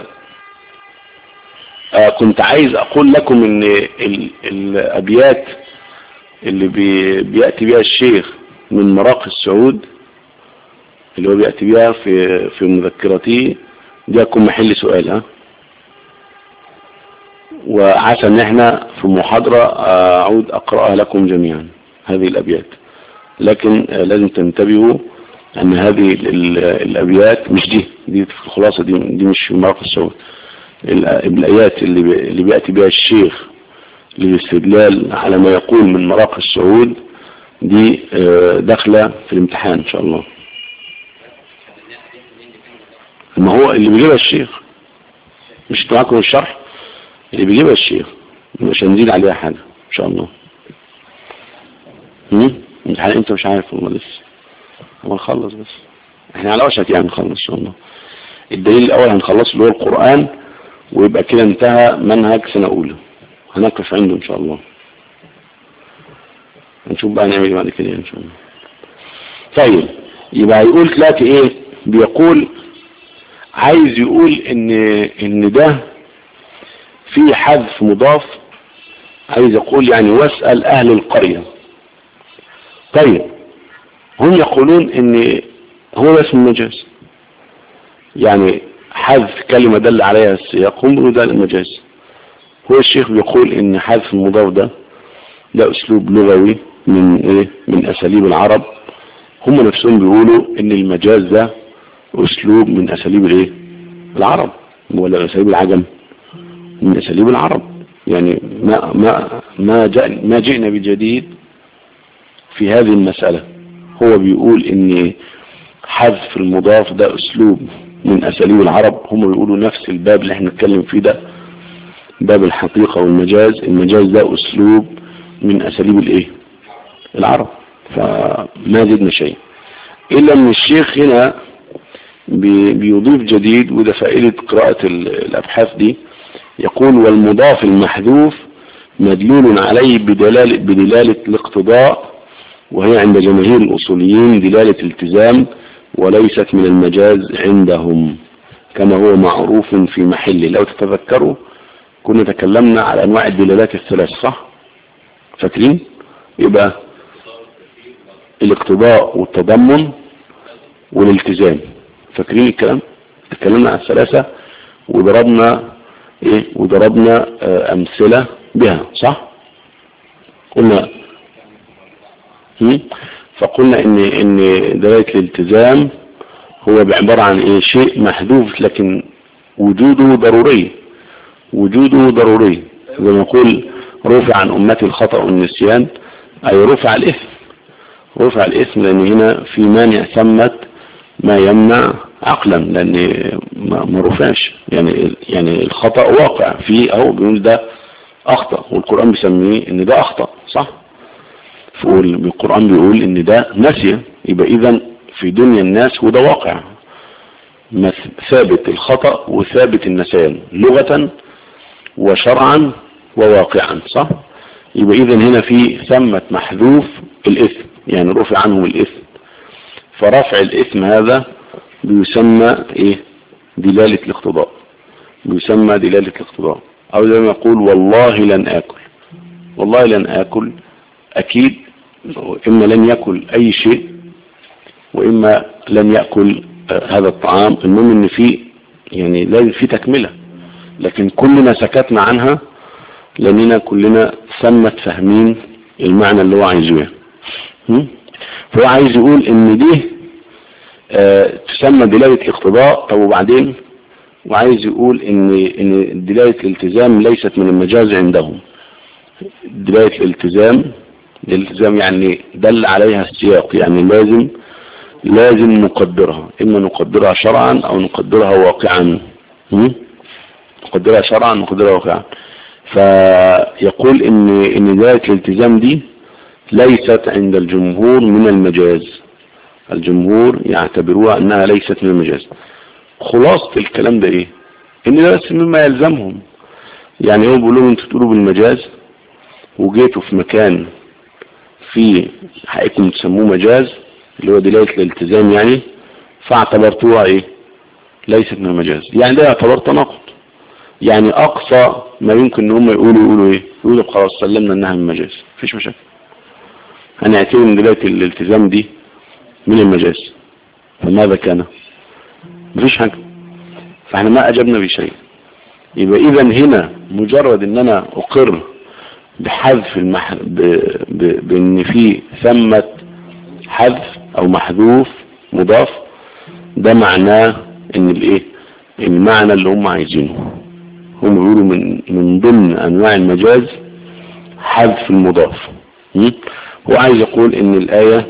A: آه كنت عايز اقول لكم ان ال الابيات اللي بي بيأتي بها الشيخ من مراقي السعود اللي هو بيأتي بها في في مذكرته دي يكون محل سؤال، ها، وعسى ان احنا في محاضرة اعود اقرأها لكم جميعا هذه الابيات، لكن آه لازم تنتبهوا ان هذه الابيات مش دي دي في الخلاصة، دي, دي مش في مراقي السعود. الآيات اللي اللي بيأتي بها الشيخ للاستدلال على ما يقول من مراقي السعود دي داخلة في الامتحان ان شاء الله. ما هو اللي بيجيبها الشيخ، مش معاكم الشرح، اللي بيجيبها الشيخ مش هنزيد عليها حاجة ان شاء الله. امم الامتحان انت مش عارف والله لسه، هو نخلص بس احنا على وشك يعني نخلص ان شاء الله. الدليل الاول هنخلصه اللي هو القرآن، ويبقى كده انتهى منهج سنة اولى، هنقف عنده ان شاء الله. هنشوف بقى نعمل ايه بعد كده ان شاء الله. طيب يبقى يقول لك ايه، بيقول عايز يقول ان ان ده في حذف مضاف، عايز يقول يعني واسأل اهل القرية. طيب هم يقولون ان هو اسم المجاز، يعني حذف كلمة دل عليها السياق، هم بيقولوا ده المجاز. هو الشيخ بيقول ان حذف المضاف ده ده اسلوب لغوي من ايه من اساليب العرب، هم نفسهم بيقولوا ان المجاز ده اسلوب من اساليب الايه العرب ولا اساليب العجم، من اساليب العرب، يعني ما ما ما جاء ما جئنا بجديد في هذه المسألة. هو بيقول ان حذف المضاف ده اسلوب من اساليب العرب، هم بيقولوا نفس الباب اللي احنا نتكلم فيه ده باب الحقيقة والمجاز، المجاز ده اسلوب من اساليب الايه العرب، فما زدنا شيء الا ان الشيخ هنا بي بيضيف جديد، وده فائدة قراءة الابحاث دي. يقول والمضاف المحذوف مدلول عليه بدلالة, بدلالة الاقتضاء، وهي عند جماهير الاصوليين دلالة التزام وليست من المجاز عندهم، كما هو معروف في محله. لو تتذكروا كنا تكلمنا على انواع الدلالات الثلاث، صح؟ فاكرين؟ يبقى الاقتضاء والتضمن والالتزام، فاكرين الكلام؟ تكلمنا عن الثلاثة وضربنا ايه وضربنا آه امثلة بها، صح؟ قلنا فقلنا ان ان دلالة الالتزام هو بعبارة عن ايه؟ شيء محذوف لكن وجوده ضروري، وجوده ضروري. زي ما نقول رفع عن امتي الخطأ والنسيان، اي رفع الاثم، رفع الاثم لان هنا في مانع ثمت ما يمنع عقلا، لان ما رفعش، يعني يعني الخطأ واقع فيه، او بيقول ده اخطأ والقرآن بيسميه ان ده اخطأ، صح؟ القرآن بيقول ان ده نسي، يبقى اذا في دنيا الناس وده واقع ثابت الخطأ وثابت النسيان لغة وشرعا وواقعا، صح؟ يبقى اذا هنا في ثمة محذوف الاثم، يعني رفع عنهم الاثم، فرفع الاثم هذا بيسمى ايه؟ دلالة الاقتضاء، بيسمى دلالة الاقتضاء. او زي ما يقول والله لن اكل، والله لن اكل، اكيد اما لن يأكل اي شيء واما لن يأكل هذا الطعام، المهم ان في يعني لازم في تكملة، لكن كلنا سكتنا عنها لاننا كلنا ثمة فاهمين المعنى اللي هو عايزه. فهو عايز يقول ان دي آه تسمى دلالة الاقتضاء. طب وبعدين؟ وعايز يقول ان ان دلالة الالتزام ليست من المجاز عندهم. دلالة الالتزام، الالتزام يعني دل عليها السياق، يعني لازم لازم نقدرها، اما نقدرها شرعا او نقدرها واقعا، نقدرها شرعا نقدرها واقعا. فيقول ان ان دلالة الالتزام دي ليست عند الجمهور من المجاز، الجمهور يعتبروها انها ليست من المجاز. خلاصة الكلام ده ايه؟ ان ده بس مما يلزمهم، يعني هم بيقولوا انتوا تقولوا بالمجاز وجيتوا في مكان في حقكم تسموه مجاز اللي هو دلالة الالتزام، يعني فاعتبرتوها ايه؟ ليست من المجاز، يعني ده يعتبر تناقض. يعني اقصى ما يمكن ان هم يقولوا يقولوا ايه؟ يقولوا خلاص سلمنا انها من المجاز، مفيش مشاكل، هنعتبر ان دلالة الالتزام دي من المجاز. فماذا كان؟ مفيش حاجة، فاحنا ما اجبنا بشيء. يبقى اذا هنا مجرد ان انا اقر بحذف المح... ب... ب... بان في ثمة حذف او محذوف مضاف، ده معناه ان الايه؟ المعنى اللي هم عايزينه. هم بيقولوا من من ضمن انواع المجاز حذف المضاف. هو عايز يقول ان الايه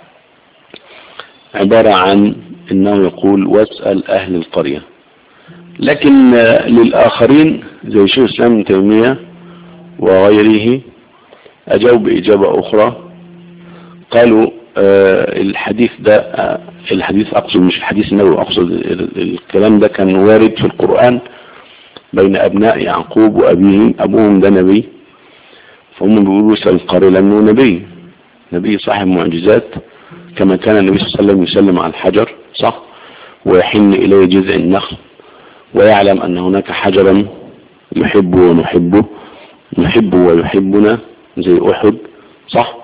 A: عبارة عن انه يقول واسأل اهل القرية، لكن للاخرين زي شيخ الاسلام ابن تيمية وغيره اجاوب باجابة اخرى. قالوا آه الحديث ده آه الحديث اقصد مش الحديث النبوي، اقصد الكلام ده كان وارد في القرآن بين ابناء يعقوب وابيهم، ابوهم ده نبي، فهم بيقولوا اسأل القرية لانه نبي، نبي صاحب معجزات، كما كان النبي صلى الله عليه وسلم يسلم على الحجر، صح؟ ويحن اليه جذع النخل ويعلم ان هناك حجرا يحبه ونحبه، نحبه ويحبنا زي احد، صح؟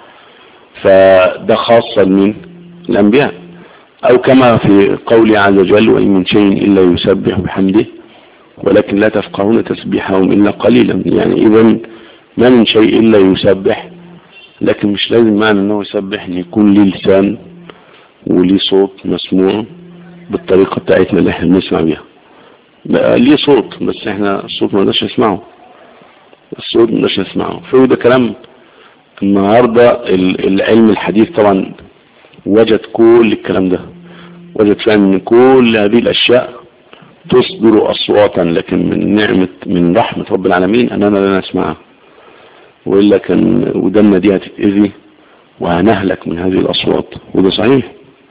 A: فده خاصة من الانبياء. او كما في قوله عز وجل وان من شيء الا يسبح بحمده ولكن لا تفقهون تسبيحهم الا قليلا، يعني اذا ما من شيء الا يسبح، لكن مش لازم معنى انه يسبح ان يكون ليه لسان وليه صوت مسموع بالطريقة بتاعتنا اللي احنا بنسمع بيها. بقى ليه صوت بس احنا الصوت ما نقدرش نسمعه، الصوت ما نقدرش نسمعه. فده كلام النهاردة العلم الحديث طبعا وجد كل الكلام ده، وجد فعلا ان كل هذه الاشياء تصدر اصواتا، لكن من نعمة من رحمة رب العالمين اننا لا نسمعها، وإلا كان ودنا دي هتتأذي وهنهلك من هذه الأصوات، وده صحيح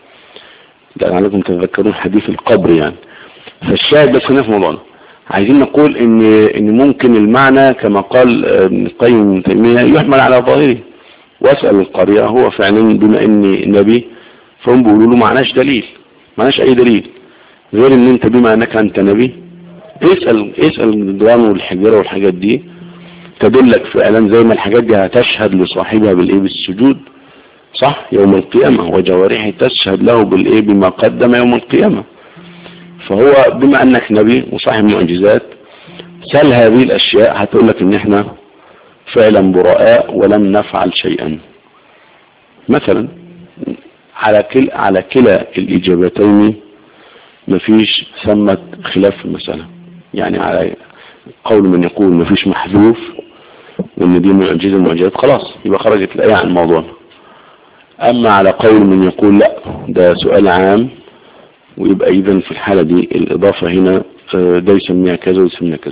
A: لعلكم تتذكرون حديث القبر يعني. فالشاهد بس هنا في موضوعنا عايزين نقول ان ان ممكن المعنى كما قال ابن القيم ابن تيمية يحمل على ظاهره. واسأل القرية هو فعلا بما اني نبي فهم بيقولوا له معناش دليل، معناش اي دليل غير ان انت بما انك انت نبي اسأل اسأل الدوان والحجارة والحاجات دي تدلك فعلا زي ما الحاجات دي هتشهد لصاحبها بالايه؟ بالسجود، صح؟ يوم القيامة وجوارحه تشهد له بالايه؟ بما قدم يوم القيامة. فهو بما انك نبي وصاحب معجزات سل هذه الاشياء هتقول لك ان احنا فعلا براء ولم نفعل شيئا. مثلا على كل على كلا الإجابتين مفيش ثمة خلاف في المسألة. يعني على قول من يقول مفيش محذوف وإن دي معجزة المعجزات خلاص يبقى خرجت الآية عن الموضوع. أما على قول من يقول لا ده سؤال عام، ويبقى إذن في الحالة دي الإضافة هنا ده يسميها كذا ويسميها كذا.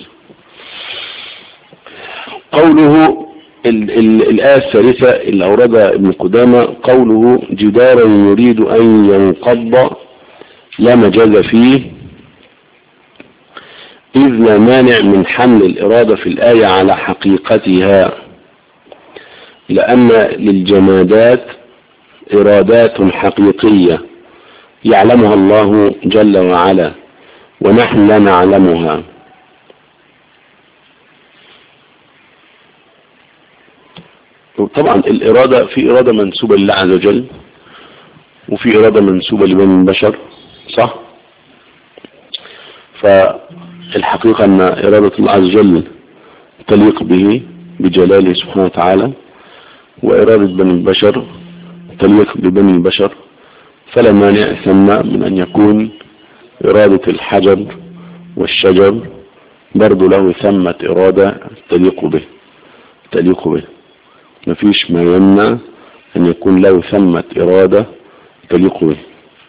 A: قوله ال ال الآية الثالثة اللي أوردها ابن قدامة قوله جدارا يريد أن ينقض لا مجاز فيه إذ لا مانع من حمل الإرادة في الآية على حقيقتها، لأن للجمادات إرادات حقيقية يعلمها الله جل وعلا ونحن لا نعلمها. طبعا الإرادة في إرادة منسوبة لله عز وجل وفي إرادة منسوبة لبني البشر، صح؟ فالحقيقة أن إرادة الله عز وجل تليق به بجلاله سبحانه وتعالى، وإرادة بني البشر تليق ببني البشر، فلا مانع ثم من أن يكون إرادة الحجر والشجر برضو له ثمة إرادة تليق به تليق به مفيش ما يمنع أن يكون له ثمة إرادة تليق به.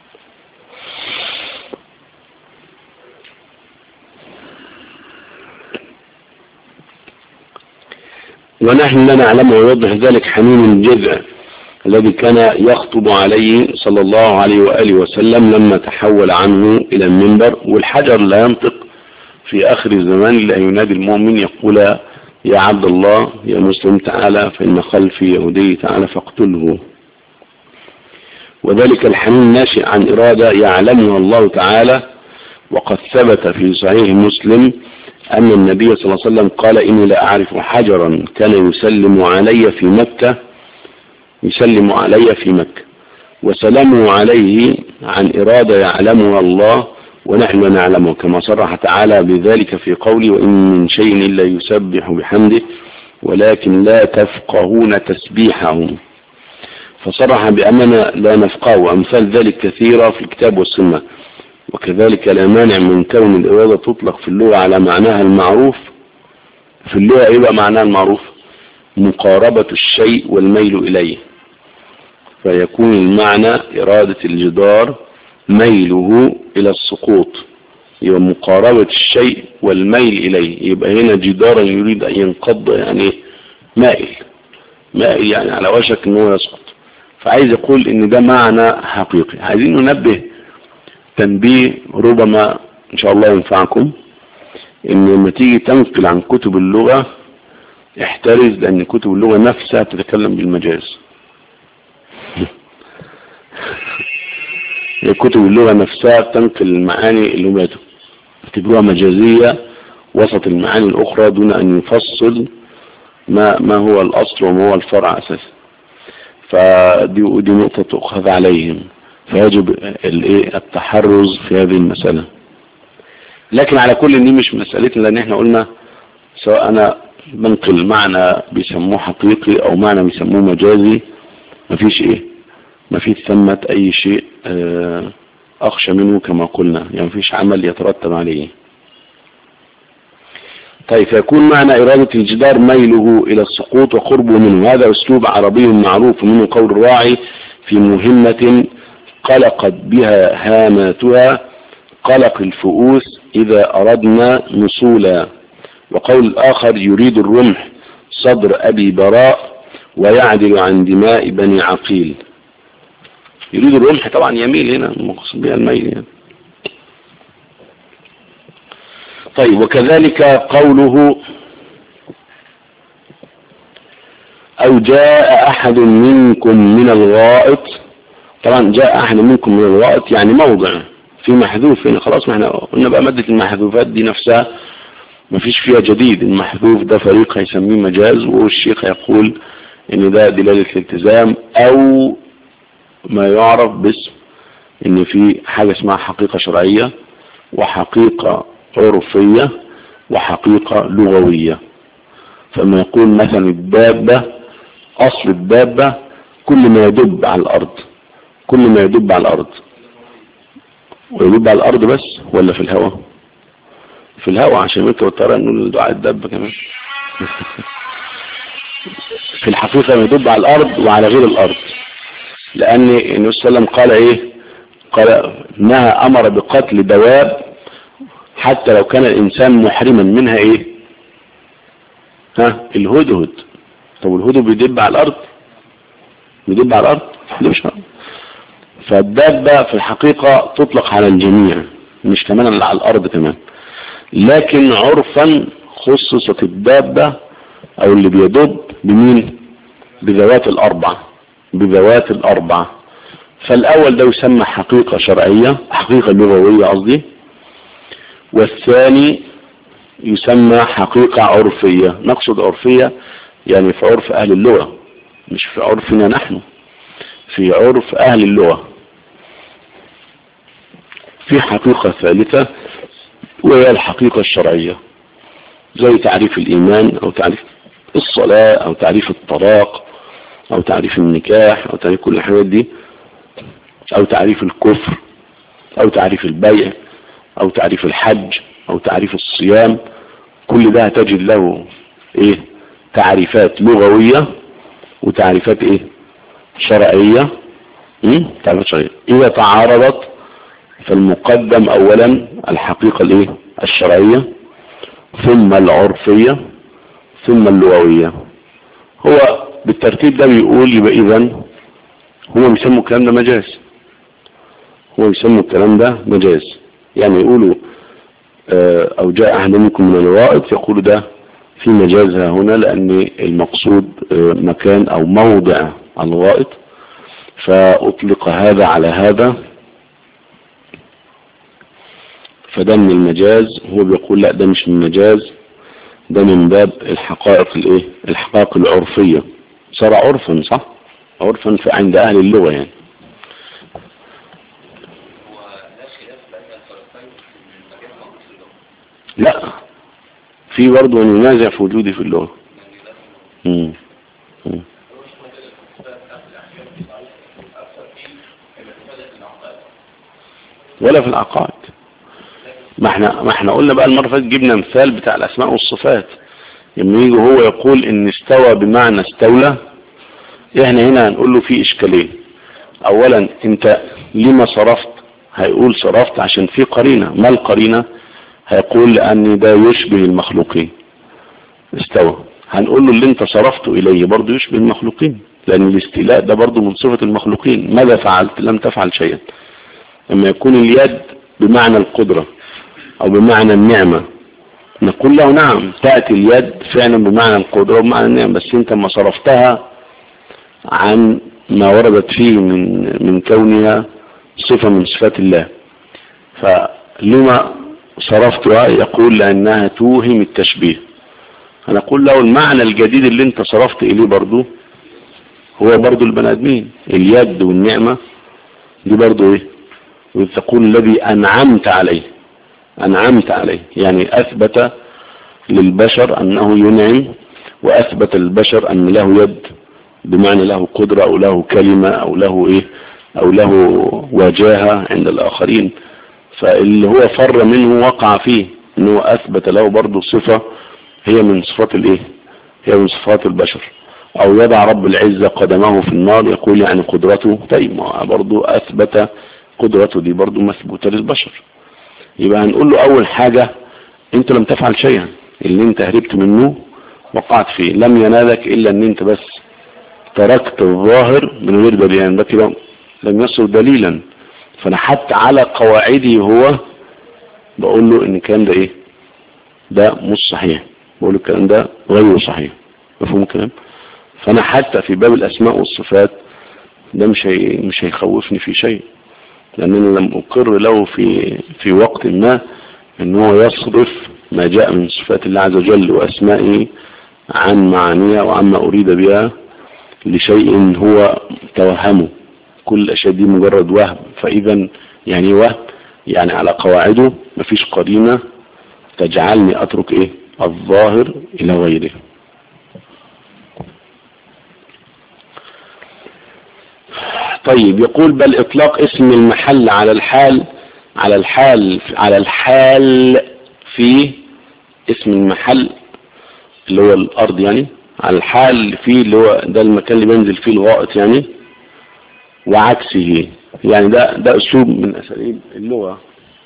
A: ونحن لا نعلم، ويوضح ذلك حميم الجذع الذي كان يخطب عليه صلى الله عليه وآله وسلم لما تحول عنه إلى المنبر، والحجر لا ينطق في آخر الزمان لا ينادي المؤمن يقول يا عبد الله يا مسلم تعالى فإن خلفي يهودي تعالى فاقتله. وذلك الحميم ناشئ عن إرادة يعلمها الله تعالى، وقد ثبت في صحيح مسلم أن النبي صلى الله عليه وسلم قال إني لا أعرف حجرا كان يسلم علي في مكة يسلم علي في مكة وسلموا عليه عن إرادة يعلمها الله ونحن نعلمه، كما صرح تعالى بذلك في قوله وإن من شيء إلا يسبح بحمده ولكن لا تفقهون تسبيحهم، فصرح بأننا لا نفقه، وأمثال ذلك كثيرة في الكتاب والسنة. وكذلك لا مانع من كون الإرادة تطلق في اللغة على معناها المعروف. في اللغة يبقى معناها المعروف مقاربة الشيء والميل إليه، فيكون المعنى إرادة الجدار ميله إلى السقوط، يبقى مقاربة الشيء والميل إليه، يبقى هنا جدارا يريد أن ينقض يعني مائل مائل يعني على وشك أنه يسقط. فعايز يقول إن ده معنى حقيقي. عايزين ننبه تنبيه ربما إن شاء الله ينفعكم، إن لما تيجي تنقل عن كتب اللغة احترز، لأن كتب اللغة نفسها تتكلم بالمجاز. كتب اللغة نفسها تنقل المعاني اللي هم تبقى مجازية وسط المعاني الأخرى دون أن يفصل ما ما هو الأصل وما هو الفرع أساسا. فدي دي نقطة تؤخذ عليهم، فيجب التحرز في هذه المسألة. لكن على كل دي مش مسألتنا، لأن احنا قلنا سواء أنا بنقل معنى بيسموه حقيقي أو معنى بيسموه مجازي، مفيش إيه مفيش ثمة أي شيء أخشى منه كما قلنا، يعني مفيش عمل يترتب عليه. طيب فيكون معنى إرادة الجدار ميله إلى السقوط وقربه منه، هذا أسلوب عربي معروف، منه قول الراعي في مهمة قلقت بها هاماتها قلق الفؤوس إذا أردنا نصولا، وقول الآخر يريد الرمح صدر أبي براء ويعدل عن دماء بني عقيل. يريد الرمح طبعا يميل، هنا مقصود بها الميل يعني. طيب وكذلك قوله أو جاء أحد منكم من الغائط، طبعا جاء أحد منكم من الغائط يعني موضع في محذوف هنا، خلاص ما احنا قلنا بقى مادة المحذوفات دي نفسها ما فيش فيها جديد. المحذوف ده فريق هيسميه مجاز، والشيخ يقول ان ده دلالة الالتزام او ما يعرف باسم ان في حاجة اسمها حقيقة شرعية وحقيقة عرفية وحقيقة لغوية. فما يقول مثلا الدابة، اصل الدابة كل ما يدب على الارض، كل ما يدب على الارض. ويدب على الارض بس ولا في الهواء؟ في الهواء، عشان انت والطيران نقول دعاء الدب كمان. في الحقيقة يدب على الارض وعلى غير الارض، لان النبي صلى الله عليه وسلم قال ايه؟ قال نهى امر بقتل دواب حتى لو كان الانسان محرما منها. ايه؟ ها؟ الهدهد. طب الهدهد بيدب على الارض؟ بيدب على الارض؟ ده مش عارف. فالدابة في الحقيقة تطلق على الجميع، مش كمان على الارض كمان، لكن عرفا خصصت الدابة او اللي بيدب بمين؟ بذوات الاربع، بذوات الاربع. فالاول ده يسمى حقيقة شرعية، حقيقة لغوية قصدي، والثاني يسمى حقيقة عرفية. نقصد عرفية يعني في عرف اهل اللغة، مش في عرفنا نحن، في عرف اهل اللغة. في حقيقة ثالثة وهي الحقيقة الشرعية، زي تعريف الايمان او تعريف الصلاة او تعريف الطلاق او تعريف النكاح او تعريف كل الحاجات دي، او تعريف الكفر او تعريف البيع او تعريف الحج او تعريف الصيام. كل ده تجد له ايه؟ تعريفات لغوية وتعريفات ايه؟ شرعية. م? تعريفات شرعية. اذا تعارضت فالمقدم اولا الحقيقة الايه؟ الشرعية، ثم العرفية، ثم اللغوية. هو بالترتيب ده بيقول يبقى اذا هو بيسموا الكلام ده مجاز، هو بيسموا الكلام ده مجاز. يعني يقولوا اه او جاء احد منكم من الغائط، يقولوا ده في مجازها هنا لان المقصود اه مكان او موضع الغائط، فاطلق هذا على هذا، فده من المجاز. هو بيقول لا، ده مش من المجاز، ده من باب الحقائق الايه؟ الحقائق العرفية. صار عرفا، صح؟ عرفا عند اهل اللغة يعني. لا، في برضه من ينازع في وجودي في اللغة. مم. مم. ولا في العقائد. ما احنا ما احنا قلنا بقى المرة اللي فاتت جبنا مثال بتاع الاسماء والصفات. لما يجي هو يقول ان استوى بمعنى استولى، احنا هنا هنقول له في اشكالين. اولا انت لما صرفت؟ هيقول صرفت عشان في قرينة. ما القرينة؟ هيقول لان ده يشبه المخلوقين استوى. هنقول له اللي انت صرفته اليه برضه يشبه المخلوقين، لان الاستيلاء ده برضه من صفة المخلوقين. ماذا فعلت؟ لم تفعل شيئا. لما يكون اليد بمعنى القدرة او بمعنى النعمة نقول له نعم، تأتي اليد فعلا بمعنى القدرة وبمعنى النعمة، بس انت ما صرفتها عن ما وردت فيه من من كونها صفة من صفات الله. فلما صرفتها؟ يقول لأنها توهم التشبيه. أنا أقول له المعنى الجديد اللي انت صرفت إليه برضو هو برضو البني آدمين، اليد والنعمة دي برضو ايه؟ وتقول الذي أنعمت عليه، أنعمت عليه يعني أثبت للبشر أنه ينعم، وأثبت للبشر أن له يد بمعنى له قدرة أو له كلمة أو له إيه أو له وجاهة عند الآخرين. فاللي هو فر منه وقع فيه، أنه أثبت له برضو صفة هي من صفات الإيه؟ هي من صفات البشر. أو يضع رب العزة قدمه في النار، يقول يعني قدرته تيم، برضو أثبت قدرته دي برضو مثبوتة للبشر. يبقى هنقول له أول حاجة أنت لم تفعل شيئا، اللي أنت هربت منه وقعت فيه، لم ينالك إلا أن أنت بس تركت الظاهر من غير دليل، يعني ده كده لم يصل دليلا. فأنا حتى على قواعدي هو بقول له إن الكلام ده إيه؟ ده مش صحيح، بقول له الكلام ده غير صحيح. مفهوم الكلام؟ فأنا حتى في باب الأسماء والصفات ده مش هي مش هيخوفني في شيء، لأنني لم أقر له في في وقت ما إن هو يصرف ما جاء من صفات الله عز وجل وأسمائه عن معانيها وعما أريد بها لشيء هو توهمه. كل الأشياء دي مجرد وهم. فإذا يعني وهم يعني على قواعده مفيش قرينة تجعلني أترك إيه؟ الظاهر إلى غيره. طيب يقول بل إطلاق اسم المحل على الحال على الحال على الحال في اسم المحل اللي هو الأرض يعني، على الحال فيه اللي هو ده المكان اللي بينزل فيه الغائط يعني، وعكسه يعني ده ده أسلوب من أساليب اللغة.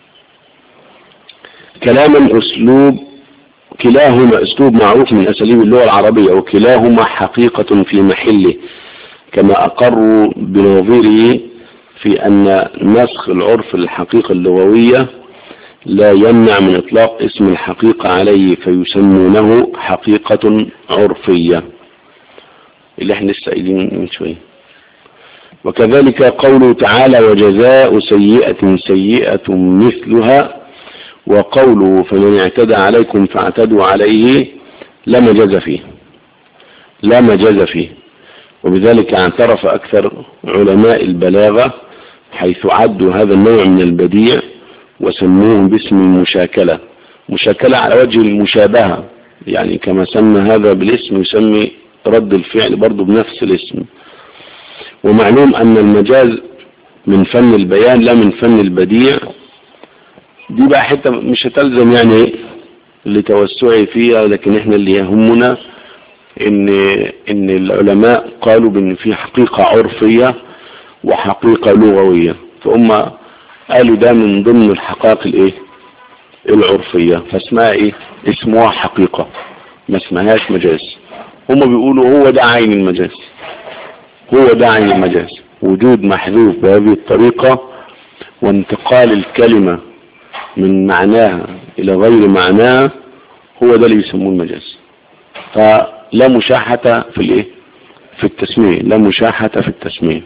A: كلاما أسلوب كلاهما أسلوب معروف من أساليب اللغة العربية، وكلاهما حقيقة في محله، كما أقروا بنظيره في أن نسخ العرف الحقيقة اللغوية لا يمنع من إطلاق اسم الحقيقة عليه فيسمونه حقيقة عرفية اللي احنا لسه قايلين من شوية. وكذلك قوله تعالى وجزاء سيئة سيئة مثلها، وقوله فمن اعتدى عليكم فاعتدوا عليه لا مجاز فيه لا مجاز فيه وبذلك اعترف أكثر علماء البلاغة حيث عدوا هذا النوع من البديع وسموه باسم المشاكلة، مشاكلة على وجه المشابهة يعني، كما سمى هذا بالاسم يسمي رد الفعل برضو بنفس الاسم. ومعلوم أن المجاز من فن البيان لا من فن البديع. دي بقى حتة مش هتلزم يعني لتوسعي فيها، لكن احنا اللي يهمنا ان ان العلماء قالوا بان في حقيقة عرفية وحقيقة لغوية، فهم قالوا ده من ضمن الحقائق الايه العرفية، فاسمها ايه اسمها حقيقة ما اسمهاش مجاز. هم بيقولوا هو ده عين المجاز، هو ده عين المجاز، وجود محذوف بهذه الطريقة وانتقال الكلمة من معناها الى غير معناها، هو ده اللي بيسموه المجاز. فلا مشاحة في الايه في التسمية، لا مشاحة في التسمية.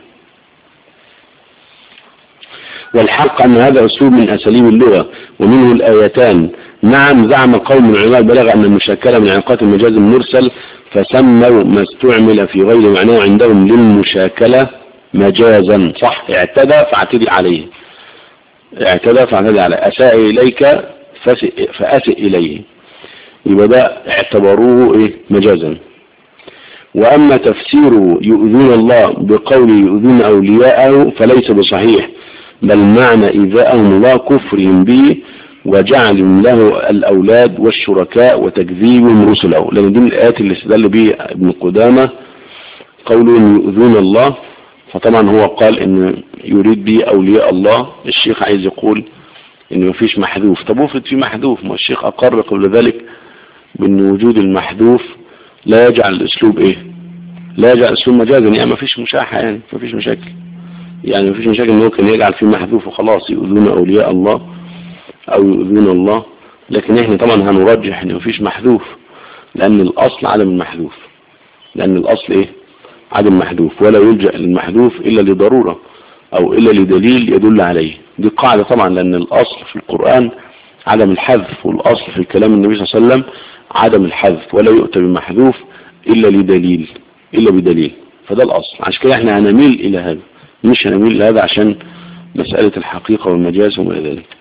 A: والحق ان هذا اسلوب من اساليب اللغة ومنه الايتان. نعم زعم قوم من علماء البلاغة ان المشاكلة من علاقات المجاز المرسل، فسموا ما استعمل في غير معناه عندهم للمشاكلة مجازا. صح، اعتدى فاعتدي عليه، اعتدى فاعتدي عليه، اساء اليك فاسئ اليه، يبقى ده اعتبروه ايه مجازا. واما تفسيره يؤذون الله بقول يؤذون اولياءه فليس بصحيح، بل معنى ايذاءهم الله كفرهم به وجعل له الاولاد والشركاء وتكذيبهم رسله، لان دي من الايات اللي استدل بها ابن قدامه قولهم يؤذون الله، فطبعا هو قال ان يريد به اولياء الله. الشيخ عايز يقول ان مفيش محذوف، طب افرض في محذوف، ما الشيخ اقر قبل ذلك بان وجود المحذوف لا يجعل الاسلوب ايه لا يجعل الاسلوب مجازا، يعني مفيش مشاحة، يعني مفيش مشاكل، يعني مفيش مشاكل ان هو كان يجعل فيه محذوف وخلاص يؤذون اولياء الله او يؤذون الله. لكن احنا طبعا هنرجح ان مفيش محذوف، لان الاصل عدم المحذوف، لان الاصل ايه عدم محذوف، ولا يلجأ للمحذوف الا لضرورة او الا لدليل يدل عليه. دي قاعدة طبعا، لان الاصل في القرآن عدم الحذف، والاصل في كلام النبي صلى الله عليه وسلم عدم الحذف، ولا يؤتى بمحذوف الا لدليل الا بدليل، فده الاصل. عشان كده احنا هنميل الى هذا، مش هنميل الى هذا عشان مسألة الحقيقة والمجاز وما الى ذلك.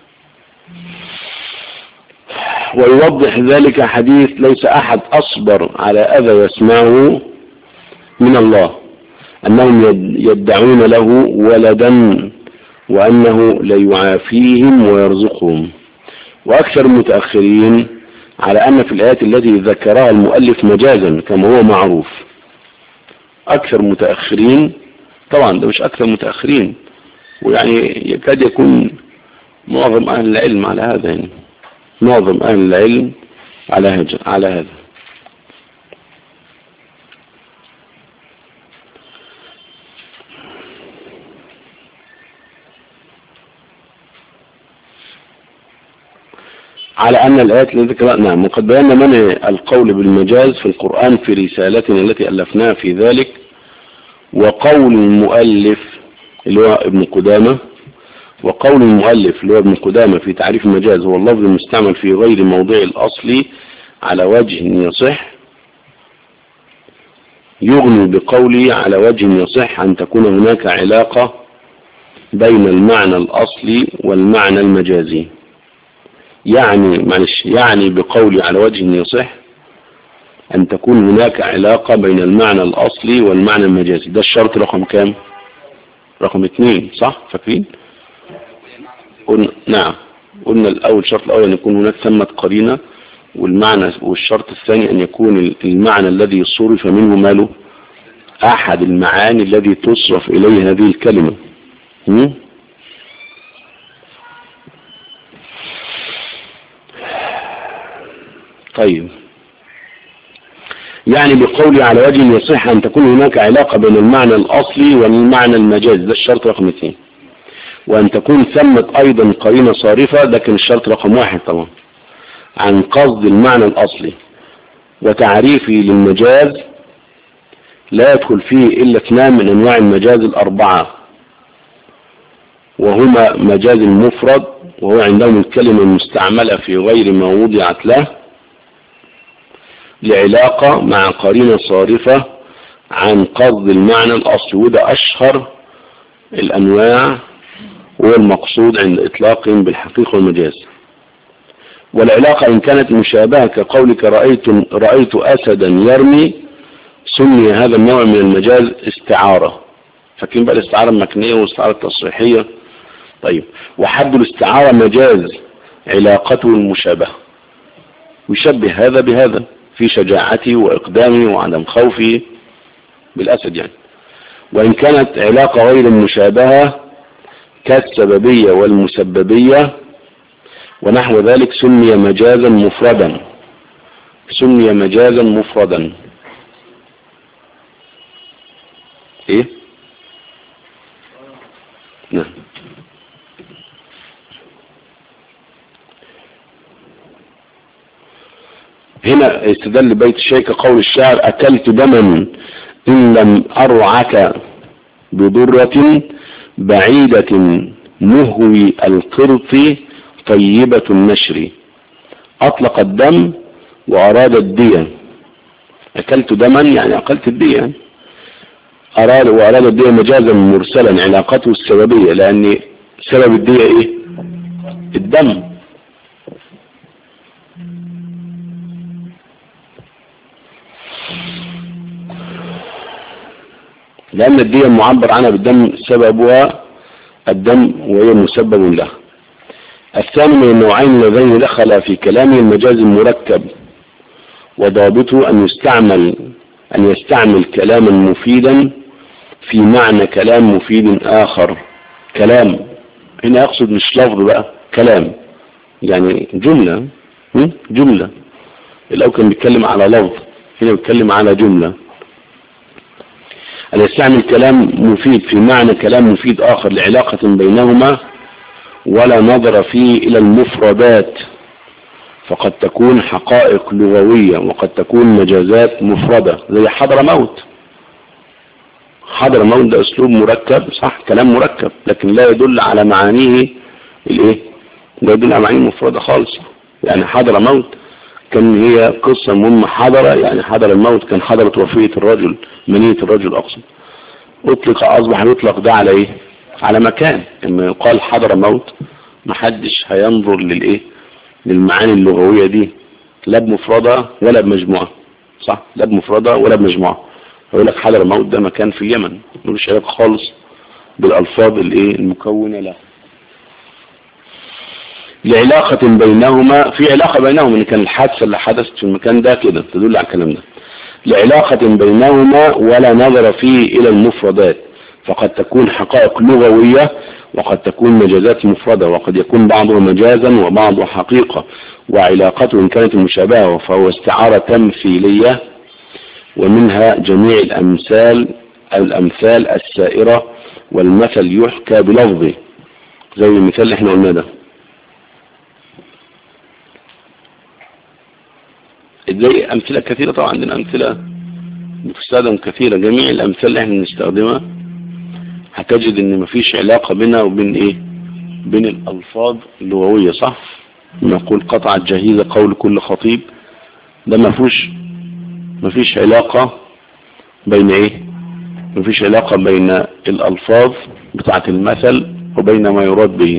A: ويوضح ذلك حديث ليس احد اصبر على اذى يسمعه من الله انهم يدعون له ولدا وانه ليعافيهم ويرزقهم. واكثر المتأخرين على ان في الايات التي ذكرها المؤلف مجازا كما هو معروف. اكثر متأخرين طبعا، ده مش اكثر متأخرين، ويعني يكاد يكون معظم اهل العلم على هذا، يعني معظم اهل العلم على هذا على هذا على أن الآيات التي ذكرناها. نعم، وقد بينا من القول بالمجاز في القرآن في رسالتنا التي ألفناها في ذلك. وقول المؤلف اللي هو ابن قدامة وقول المؤلف اللي هو ابن قدامة في تعريف المجاز هو اللفظ المستعمل في غير موضع الأصل على وجه يصح، يغني بقوله على وجه يصح أن تكون هناك علاقة بين المعنى الأصلي والمعنى المجازي. يعني معلش يعني بقولي على وجه يصح أن تكون هناك علاقة بين المعنى الأصلي والمعنى المجازي. ده الشرط رقم كام؟ رقم اثنين صح فاكرين؟ قلنا نعم، قلنا الأول شرط الأول أن يكون هناك ثمة قرينة، والمعنى والشرط الثاني أن يكون المعنى الذي صرف منه ماله أحد المعاني الذي تصرف إليه هذه الكلمة. م? طيب، يعني بقولي على وجه يصح أن تكون هناك علاقة بين المعنى الأصلي والمعنى المجاز، ده الشرط رقم اثنين، وأن تكون ثمة أيضا قرينة صارفة، ده كان الشرط رقم واحد طبعا، عن قصد المعنى الأصلي وتعريفي للمجاز لا يدخل فيه إلا اثنان من أنواع المجاز الأربعة، وهما مجاز المفرد وهو عندهم الكلمة المستعملة في غير ما وضعت له لعلاقة مع قرينة صارفة عن قصد المعنى الأصلي، وده أشهر الأنواع والمقصود عند إطلاقهم بالحقيقة والمجاز. والعلاقة إن كانت مشابهة كقولك رأيت, رأيت أسدا يرمي، سمي هذا النوع من المجاز استعارة. فاكرين بقى الاستعارة المكنية والاستعارة التصريحية؟ طيب، وحد الاستعارة مجاز علاقته المشابهة، يشبه هذا بهذا في شجاعته وإقدامه وعدم خوفه بالأسد يعني. وإن كانت علاقة غير المشابهة كالسببية والمسببية ونحو ذلك سمي مجازا مفردا، سمي مجازا مفردا. ايه نعم. هنا استدل بيت الشيء كقول الشاعر أكلت دما إن لم أرعك بضرة بعيدة مهوي القرط طيبة النشر. أطلق الدم وأراد الدية، أكلت دما يعني أكلت الدية، أراد وأراد الدية مجازا مرسلا علاقته السببية، لأن سبب الدية إيه؟ الدم. لأن الدية معبر عنها بالدم سببها الدم وهي مسبب له. الثاني من النوعين اللذين دخل في كلامه المجاز المركب، وضابطه أن يستعمل أن يستعمل كلاما مفيدا في معنى كلام مفيد آخر. كلام هنا يقصد مش لفظ بقى، كلام يعني جملة جملة. الأول كان بيتكلم على لفظ، هنا بيتكلم على جملة. أن يستعمل كلام مفيد في معنى كلام مفيد آخر لعلاقة بينهما، ولا نظر فيه إلى المفردات، فقد تكون حقائق لغوية وقد تكون مجازات مفردة، زي حضر موت. حضر موت ده أسلوب مركب صح، كلام مركب، لكن لا يدل على معانيه الايه، لا يدل على معانيه مفردة خالص. يعني حضر موت كان هي قصة مهمة، حضر يعني حضر الموت، كان حضرت وفية الرجل، منية الرجل أقصد. أطلق أصبح يطلق ده على إيه؟ على مكان. لما يقال حضر موت محدش هينظر للإيه، للمعاني اللغوية دي، لا بمفردة ولا بمجموعة صح، لا بمفردة ولا بمجموعة. يقول لك حضر موت ده مكان في اليمن، ملوش علاقة خالص بالألفاظ الإيه المكونة له. لعلاقة بينهما، في علاقة بينهما ان كان الحادثة اللي حدثت في المكان ده كده تدل على الكلام ده. لعلاقة بينهما ولا نظر فيه الى المفردات، فقد تكون حقائق لغوية وقد تكون مجازات مفردة، وقد يكون بعضها مجازا وبعضها حقيقة. وعلاقته ان كانت المشابهة فهو استعارة تمثيلية، ومنها جميع الامثال الامثال السائرة، والمثل يحكى بلفظه، زي المثال اللي احنا قلنا ده. زي أمثلة كثيرة طبعا، عندنا أمثلة بتستخدم كثيرة. جميع الأمثلة اللي احنا بنستخدمها هتجد ان مفيش علاقة بينها وبين ايه، بين الألفاظ اللغوية صح. نقول قطع الجهيزة قول كل خطيب، ده مفيش مفيش علاقة بين ايه، مفيش علاقة بين الألفاظ بتاعة المثل وبين ما يراد به.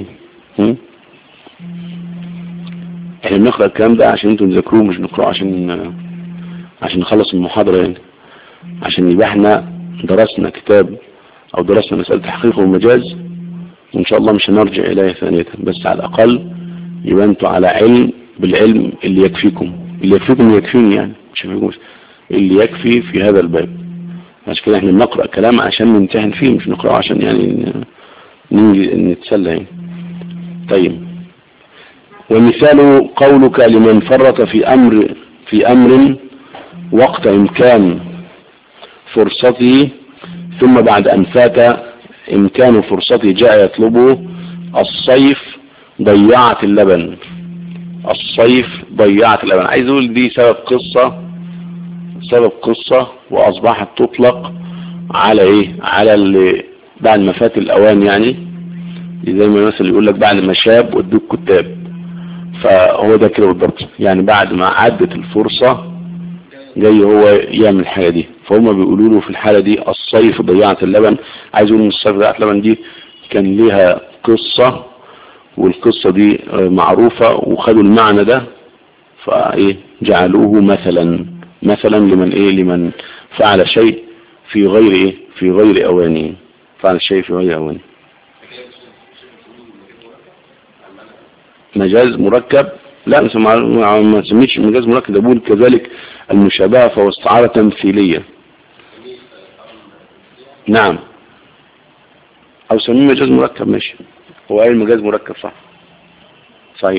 A: احنا بنقرأ الكلام ده عشان انتوا تذاكروه، مش نقرأه عشان عشان نخلص المحاضرة يعني، عشان يبقى احنا درسنا كتاب او درسنا مسألة تحقيق ومجاز، وان شاء الله مش هنرجع اليها ثانية، بس على الاقل يبقى انتوا على علم بالعلم اللي يكفيكم، اللي يكفيكم يكفيني يعني، مش يكفيكم اللي يكفي في هذا الباب. عشان كده احنا بنقرأ كلام عشان نمتحن فيه، مش نقرأه عشان يعني نتسلى يعني. طيب، ومثال قولك لمن فرط في امر في امر وقت امكان فرصته ثم بعد ان فات امكان فرصته جاء يطلبه، الصيف ضيعت اللبن. الصيف ضيعت اللبن، عايز اقول دي سبب قصة سبب قصة واصبحت تطلق على ايه؟ على اللي بعد ما فات الاوان يعني، زي ما مثلا يقول لك بعد ما شاب ودوك كتاب، فهو ده كده بالضبط يعني، بعد ما عدت الفرصة جاي هو يعمل الحاجة دي، فهم بيقولوا له في الحالة دي الصيف ضيعت اللبن. عايز اقول ان الصيف ضيعت اللبن دي كان ليها قصة، والقصة دي معروفة وخدوا المعنى ده فايه جعلوه مثلا مثلا لمن ايه لمن فعل شيء في غير ايه في غير اوانه، فعل شيء في غير اوانه. مجاز مركب لا ما نسميش مجاز مركب، ده بقول كذلك المشابهة فهو استعارة تمثيلية. نعم، او سميه مجاز مركب ماشي، هو ايه المجاز مركب صح صحيح.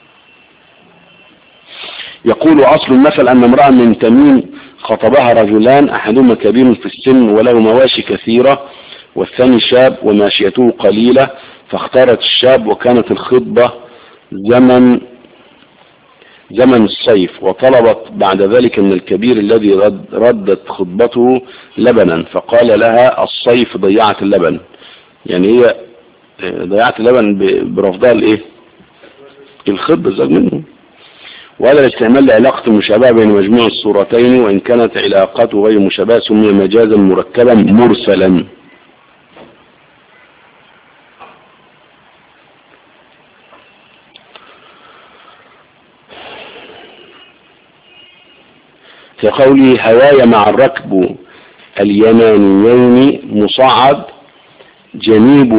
A: يقول اصل المثل ان امرأة من تميم خطبها رجلان، احدهما كبير في السن وله مواشي كثيرة، والثاني شاب وماشيته قليلة، فاختارت الشاب وكانت الخطبة زمن زمن الصيف، وطلبت بعد ذلك من الكبير الذي رد ردت خطبته لبنا، فقال لها الصيف ضيعت اللبن، يعني هي ضيعت اللبن برفضها الايه الخطبة زاد منه. وهذا الاستعمال لعلاقة المشابهة بين مجموع الصورتين، وإن كانت علاقته غير مشابهة سمي مجازا مركبا مرسلا. كقوله هواي مع الركب اليمانيين مصعد جنيب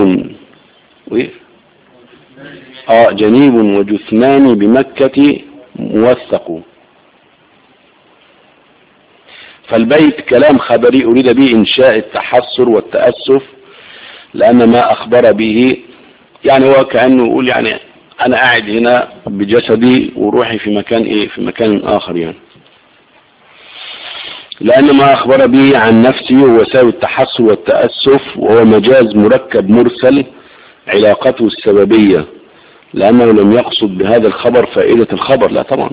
A: اه جنيب وجثمان بمكة موثق. فالبيت كلام خبري أريد به إنشاء التحسر والتأسف، لأن ما أخبر به يعني هو كأنه يقول يعني أنا قاعد هنا بجسدي وروحي في مكان إيه في مكان آخر يعني، لأن ما أخبر به عن نفسه هو ساوي التحسر والتأسف، وهو مجاز مركب مرسل علاقته السببية، لأنه لم يقصد بهذا الخبر فائدة الخبر، لا طبعا،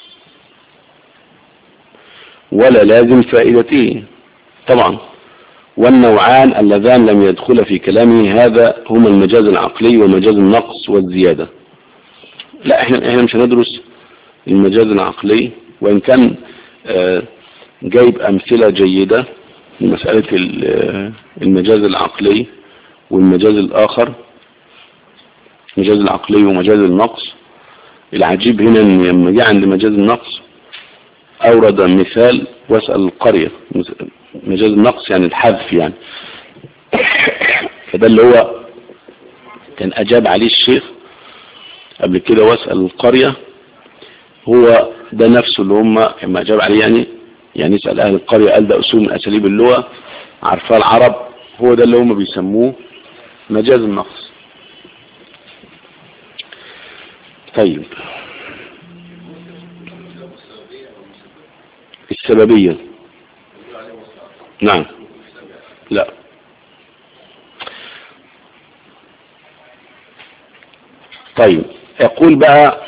A: ولا لازم فائدته طبعا. والنوعان اللذان لم يدخل في كلامه هذا هما المجاز العقلي ومجاز النقص والزيادة. لا احنا احنا مش هندرس المجاز العقلي، وإن كان آه جايب أمثلة جيدة لمسألة المجاز العقلي والمجاز الآخر، مجاز العقلي ومجاز النقص. العجيب هنا ان لما جاء عند مجاز النقص أورد مثال واسأل القرية، مجاز النقص يعني الحذف يعني، فده اللي هو كان أجاب عليه الشيخ قبل كده واسأل القرية، هو ده نفسه اللي هم لما أجاب عليه يعني يعني يسأل أهل القرية، قال ده أسلوب من أساليب اللغة عارفاه العرب، هو ده اللي هم بيسموه مجاز النقص. طيب السببية نعم لا طيب يقول بقى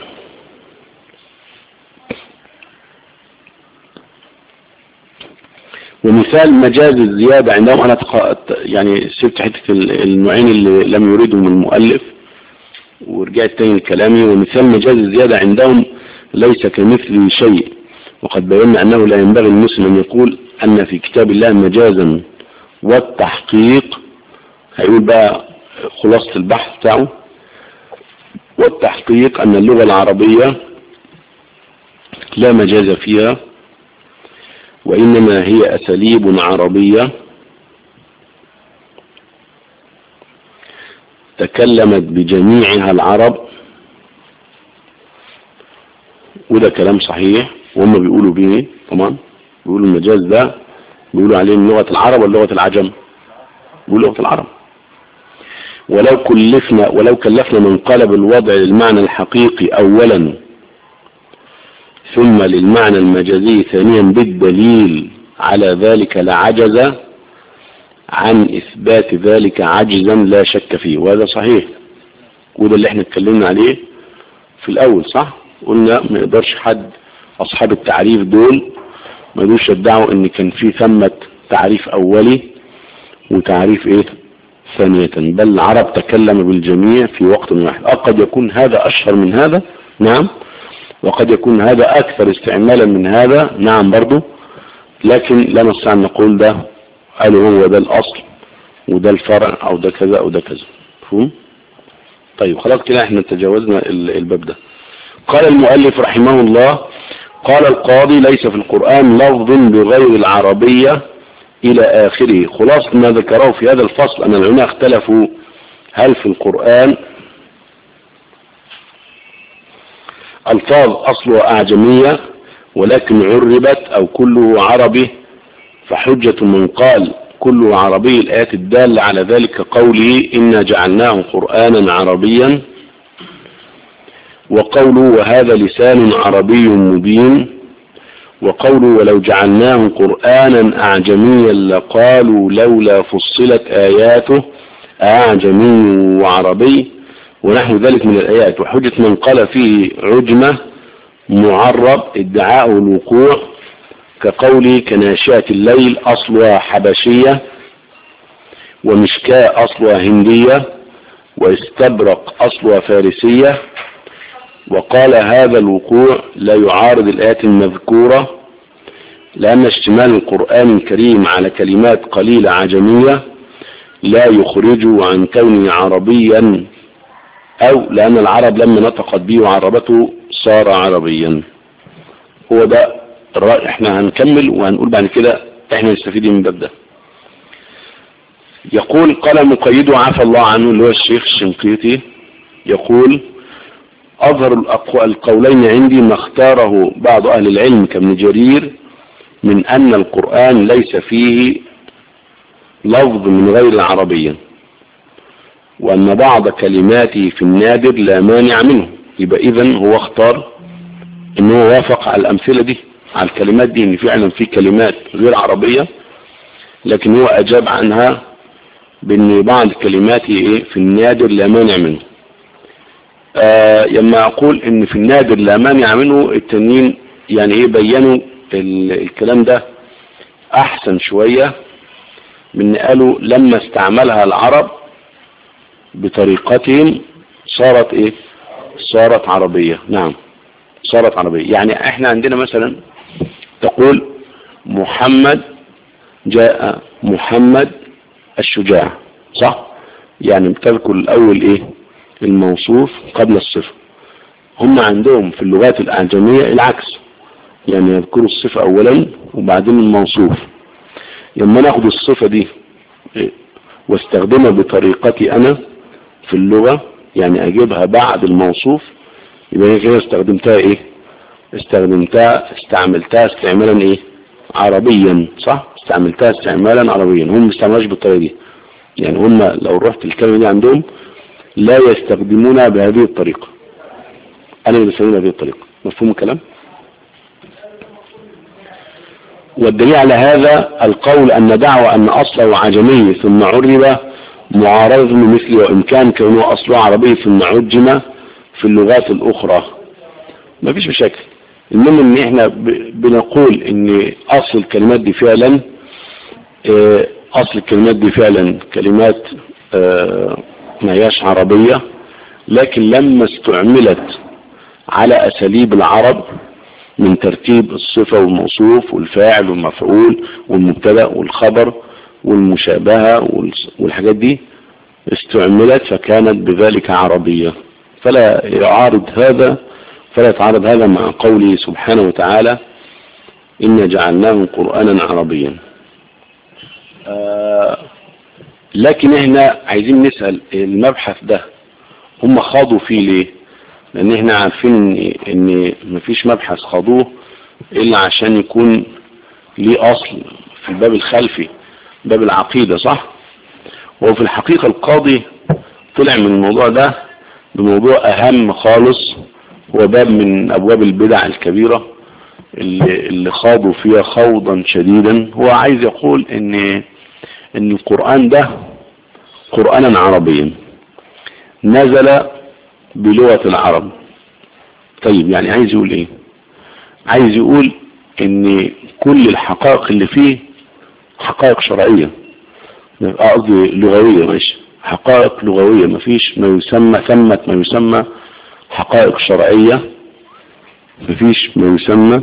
A: ومثال مجاز الزيادة عندهم، أنا يعني سبت حتة النوعين اللي لم يريدهم المؤلف ورجعت تاني لكلامي. ومثال مجاز الزيادة عندهم ليس كمثل شيء، وقد بينا أنه لا ينبغي المسلم أن يقول أن في كتاب الله مجازا، والتحقيق هيقول بقى خلاصة البحث بتاعه، والتحقيق أن اللغة العربية لا مجاز فيها، وإنما هي أساليب عربية تكلمت بجميعها العرب، وده كلام صحيح، وهم بيقولوا بيه طبعا، بيقولوا المجاز ده بيقولوا عليه من لغة العرب ولا لغة العجم؟ بيقولوا لغة العرب. ولو كلفنا ولو كلفنا من قلب الوضع للمعنى الحقيقي اولا ثم للمعنى المجازي ثانيا بالدليل على ذلك لعجز عن اثبات ذلك عجزا لا شك فيه، وهذا صحيح، وده اللي احنا اتكلمنا عليه في الاول، صح؟ قلنا ما يقدرش حد اصحاب التعريف دول ما يقدروش يدعوا ان كان في ثمة تعريف اولي وتعريف ايه ثانية، بل العرب تكلم بالجميع في وقت واحد. قد يكون هذا اشهر من هذا، نعم، وقد يكون هذا اكثر استعمالا من هذا، نعم برضو، لكن لا نستطيع ان نقول ده قالوا هو ده الاصل وده الفرع او ده كذا او ده كذا. مفهوم؟ طيب خلاص كده احنا تجاوزنا الباب ده. قال المؤلف رحمه الله: قال القاضي: ليس في القرآن لفظ بغير العربية الى اخره. خلاص ما ذكره في هذا الفصل ان العلماء اختلفوا هل في القرآن الفاظ اصلها اعجمية ولكن عربت او كله عربي، فحجة من قال كله عربي الآيات الدالة على ذلك قوله إنا جعلناه قرآنا عربيا، وقوله وهذا لسان عربي مبين، وقوله ولو جعلناه قرآنا أعجميا لقالوا لولا فصلت آياته أعجمي وعربي ونحو ذلك من الآيات. وحجة من قال فيه عجمة معرب ادعاء الوقوع كقولي كناشئة الليل أصلها حبشية، ومشكاة أصلها هندية، واستبرق أصلها فارسية، وقال هذا الوقوع لا يعارض الآيات المذكورة لأن اشتمال القرآن الكريم على كلمات قليلة عجمية لا يخرج عن كونه عربيا، أو لأن العرب لما نطقت به وعربته صار عربيا. هو ده الرأي. احنا هنكمل وهنقول بعد كده احنا نستفيد من الباب ده. يقول قال مقيده عفى الله عنه اللي هو الشيخ الشنقيطي، يقول أظهر القولين عندي ما اختاره بعض أهل العلم كابن جرير من أن القرآن ليس فيه لفظ من غير العربية، وأن بعض كلماته في النادر لا مانع منه. يبقى إذن هو اختار أنه وافق على الأمثلة دي، على الكلمات دي، ان فعلا في كلمات غير عربية، لكن هو اجاب عنها بان بعض كلماته ايه في النادر لا مانع منه. آه لما اقول ان في النادر لا مانع منه، التانيين يعني ايه بينوا الكلام ده احسن شوية من قالوا لما استعملها العرب بطريقتهم صارت ايه صارت عربية. نعم صارت عربية. يعني احنا عندنا مثلا تقول محمد جاء محمد الشجاع، صح؟ يعني بتذكر الاول ايه الموصوف قبل الصفة. هم عندهم في اللغات الاعجمية العكس، يعني يذكروا الصفة اولا وبعدين الموصوف. لما ناخد الصفة دي واستخدمها بطريقتي انا في اللغة، يعني اجيبها بعد الموصوف، يبقى كده استخدمتها ايه استخدمتها استعملتها استعمالا ايه عربيا، صح؟ استعملتها استعمالا عربيا. هم ما استعملوش بالطريقه دي، يعني هم لو رحت الكلمه دي عندهم لا يستخدمونها بهذه الطريقه، انا بستخدمها بهذه الطريقه. مفهوم الكلام؟ والدليل على هذا القول ان دعوى ان اصله عجمي ثم عرب معارض مثله، وان كان كونه اصله عربي ثم عجم في اللغات الاخرى ما فيش مشاكل. المهم ان احنا بنقول ان اصل الكلمات دي فعلا اصل الكلمات دي فعلا كلمات ما هياش عربية، لكن لما استعملت على اساليب العرب من ترتيب الصفة والموصوف والفاعل والمفعول والمبتدا والخبر والمشابهة والحاجات دي استعملت فكانت بذلك عربية، فلا يعارض هذا فلا يتعارض هذا مع قوله سبحانه وتعالى إنا جعلناه قرآنا عربيا. آه لكن احنا عايزين نسأل المبحث ده هم خاضوا فيه ليه؟ لان احنا عارفين ان, إن مفيش مبحث خاضوه الا عشان يكون ليه اصل في الباب الخلفي، باب العقيدة، صح؟ وهو في الحقيقة القاضي طلع من الموضوع ده بموضوع اهم خالص، هو باب من ابواب البدع الكبيرة اللي, اللي خاضوا فيها خوضا شديدا. هو عايز يقول ان ان القرآن ده قرآنا عربيا نزل بلغة العرب. طيب يعني عايز يقول ايه؟ عايز يقول ان كل الحقائق اللي فيه حقائق شرعية، قصدي لغوية، ماشي، حقائق لغوية، مفيش ما يسمى ثمة ما يسمى حقائق شرعية، مفيش ما يسمى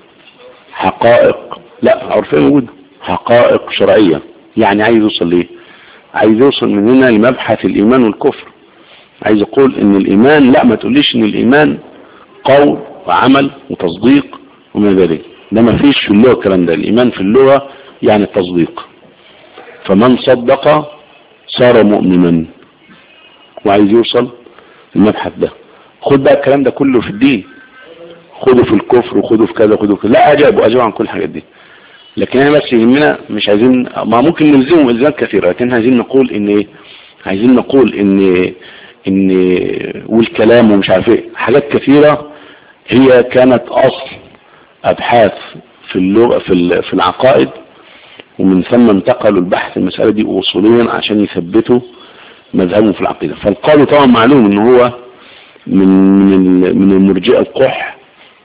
A: حقائق لا عرفية موجودة، حقائق شرعية. يعني عايز يوصل ليه؟ عايز يوصل من هنا لمبحث الإيمان والكفر. عايز يقول ان الإيمان، لا ما تقوليش ان الإيمان قول وعمل وتصديق وما ذلك، ده ما فيش في اللغة الكلام ده. الإيمان في اللغة يعني التصديق، فمن صدق صار مؤمنا. وعايز يوصل المبحث ده. خد بقى الكلام ده كله في الدين، خده في الكفر وخده في كذا وخده في كذا، لا أجابوا أجابوا عن كل الحاجات دي. لكن احنا بس يهمنا، مش عايزين، ما ممكن نلزمهم الزامات كثيرة، لكن عايزين نقول ان ايه، عايزين نقول ان ان والكلام ومش عارف ايه، حاجات كثيرة هي كانت اصل ابحاث في اللغة في في العقائد، ومن ثم انتقلوا البحث المسألة دي اصوليا عشان يثبتوا مذهبهم في العقيدة. فالقاضي طبعا معلوم ان هو من من من المرجئة القح،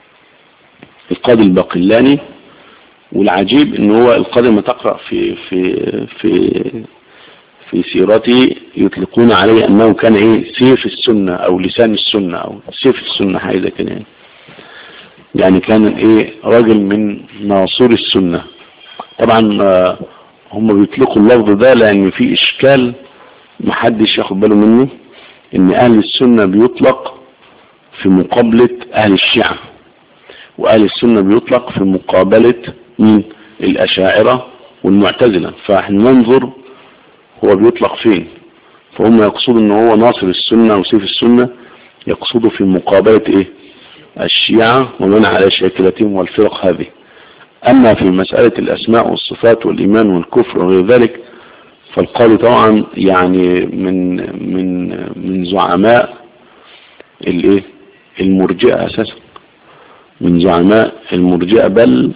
A: القاضي الباقلاني. والعجيب ان هو القاضي ما تقرأ في في في في سيرته يطلقون عليه انه كان ايه، سيف السنة او لسان السنة او سيف السنة، حاجة زي كده يعني. يعني كان ايه، راجل من ناصر السنة. طبعا هم بيطلقوا اللفظ ده لان في اشكال محدش ياخد باله منه، ان اهل السنة بيطلق في مقابلة اهل الشيعة، واهل السنة بيطلق في مقابلة من الاشاعرة والمعتزلة. فاحنا ننظر هو بيطلق فين. فهم يقصدوا ان هو ناصر السنة وسيف السنة، يقصدوا في مقابلة ايه، الشيعة ومن على شاكلتهم والفرق هذه. اما في مسألة الاسماء والصفات والايمان والكفر وغير ذلك، فالقاضي طبعا يعني من من من زعماء الايه المرجئة اساسا، من زعماء المرجئة، بل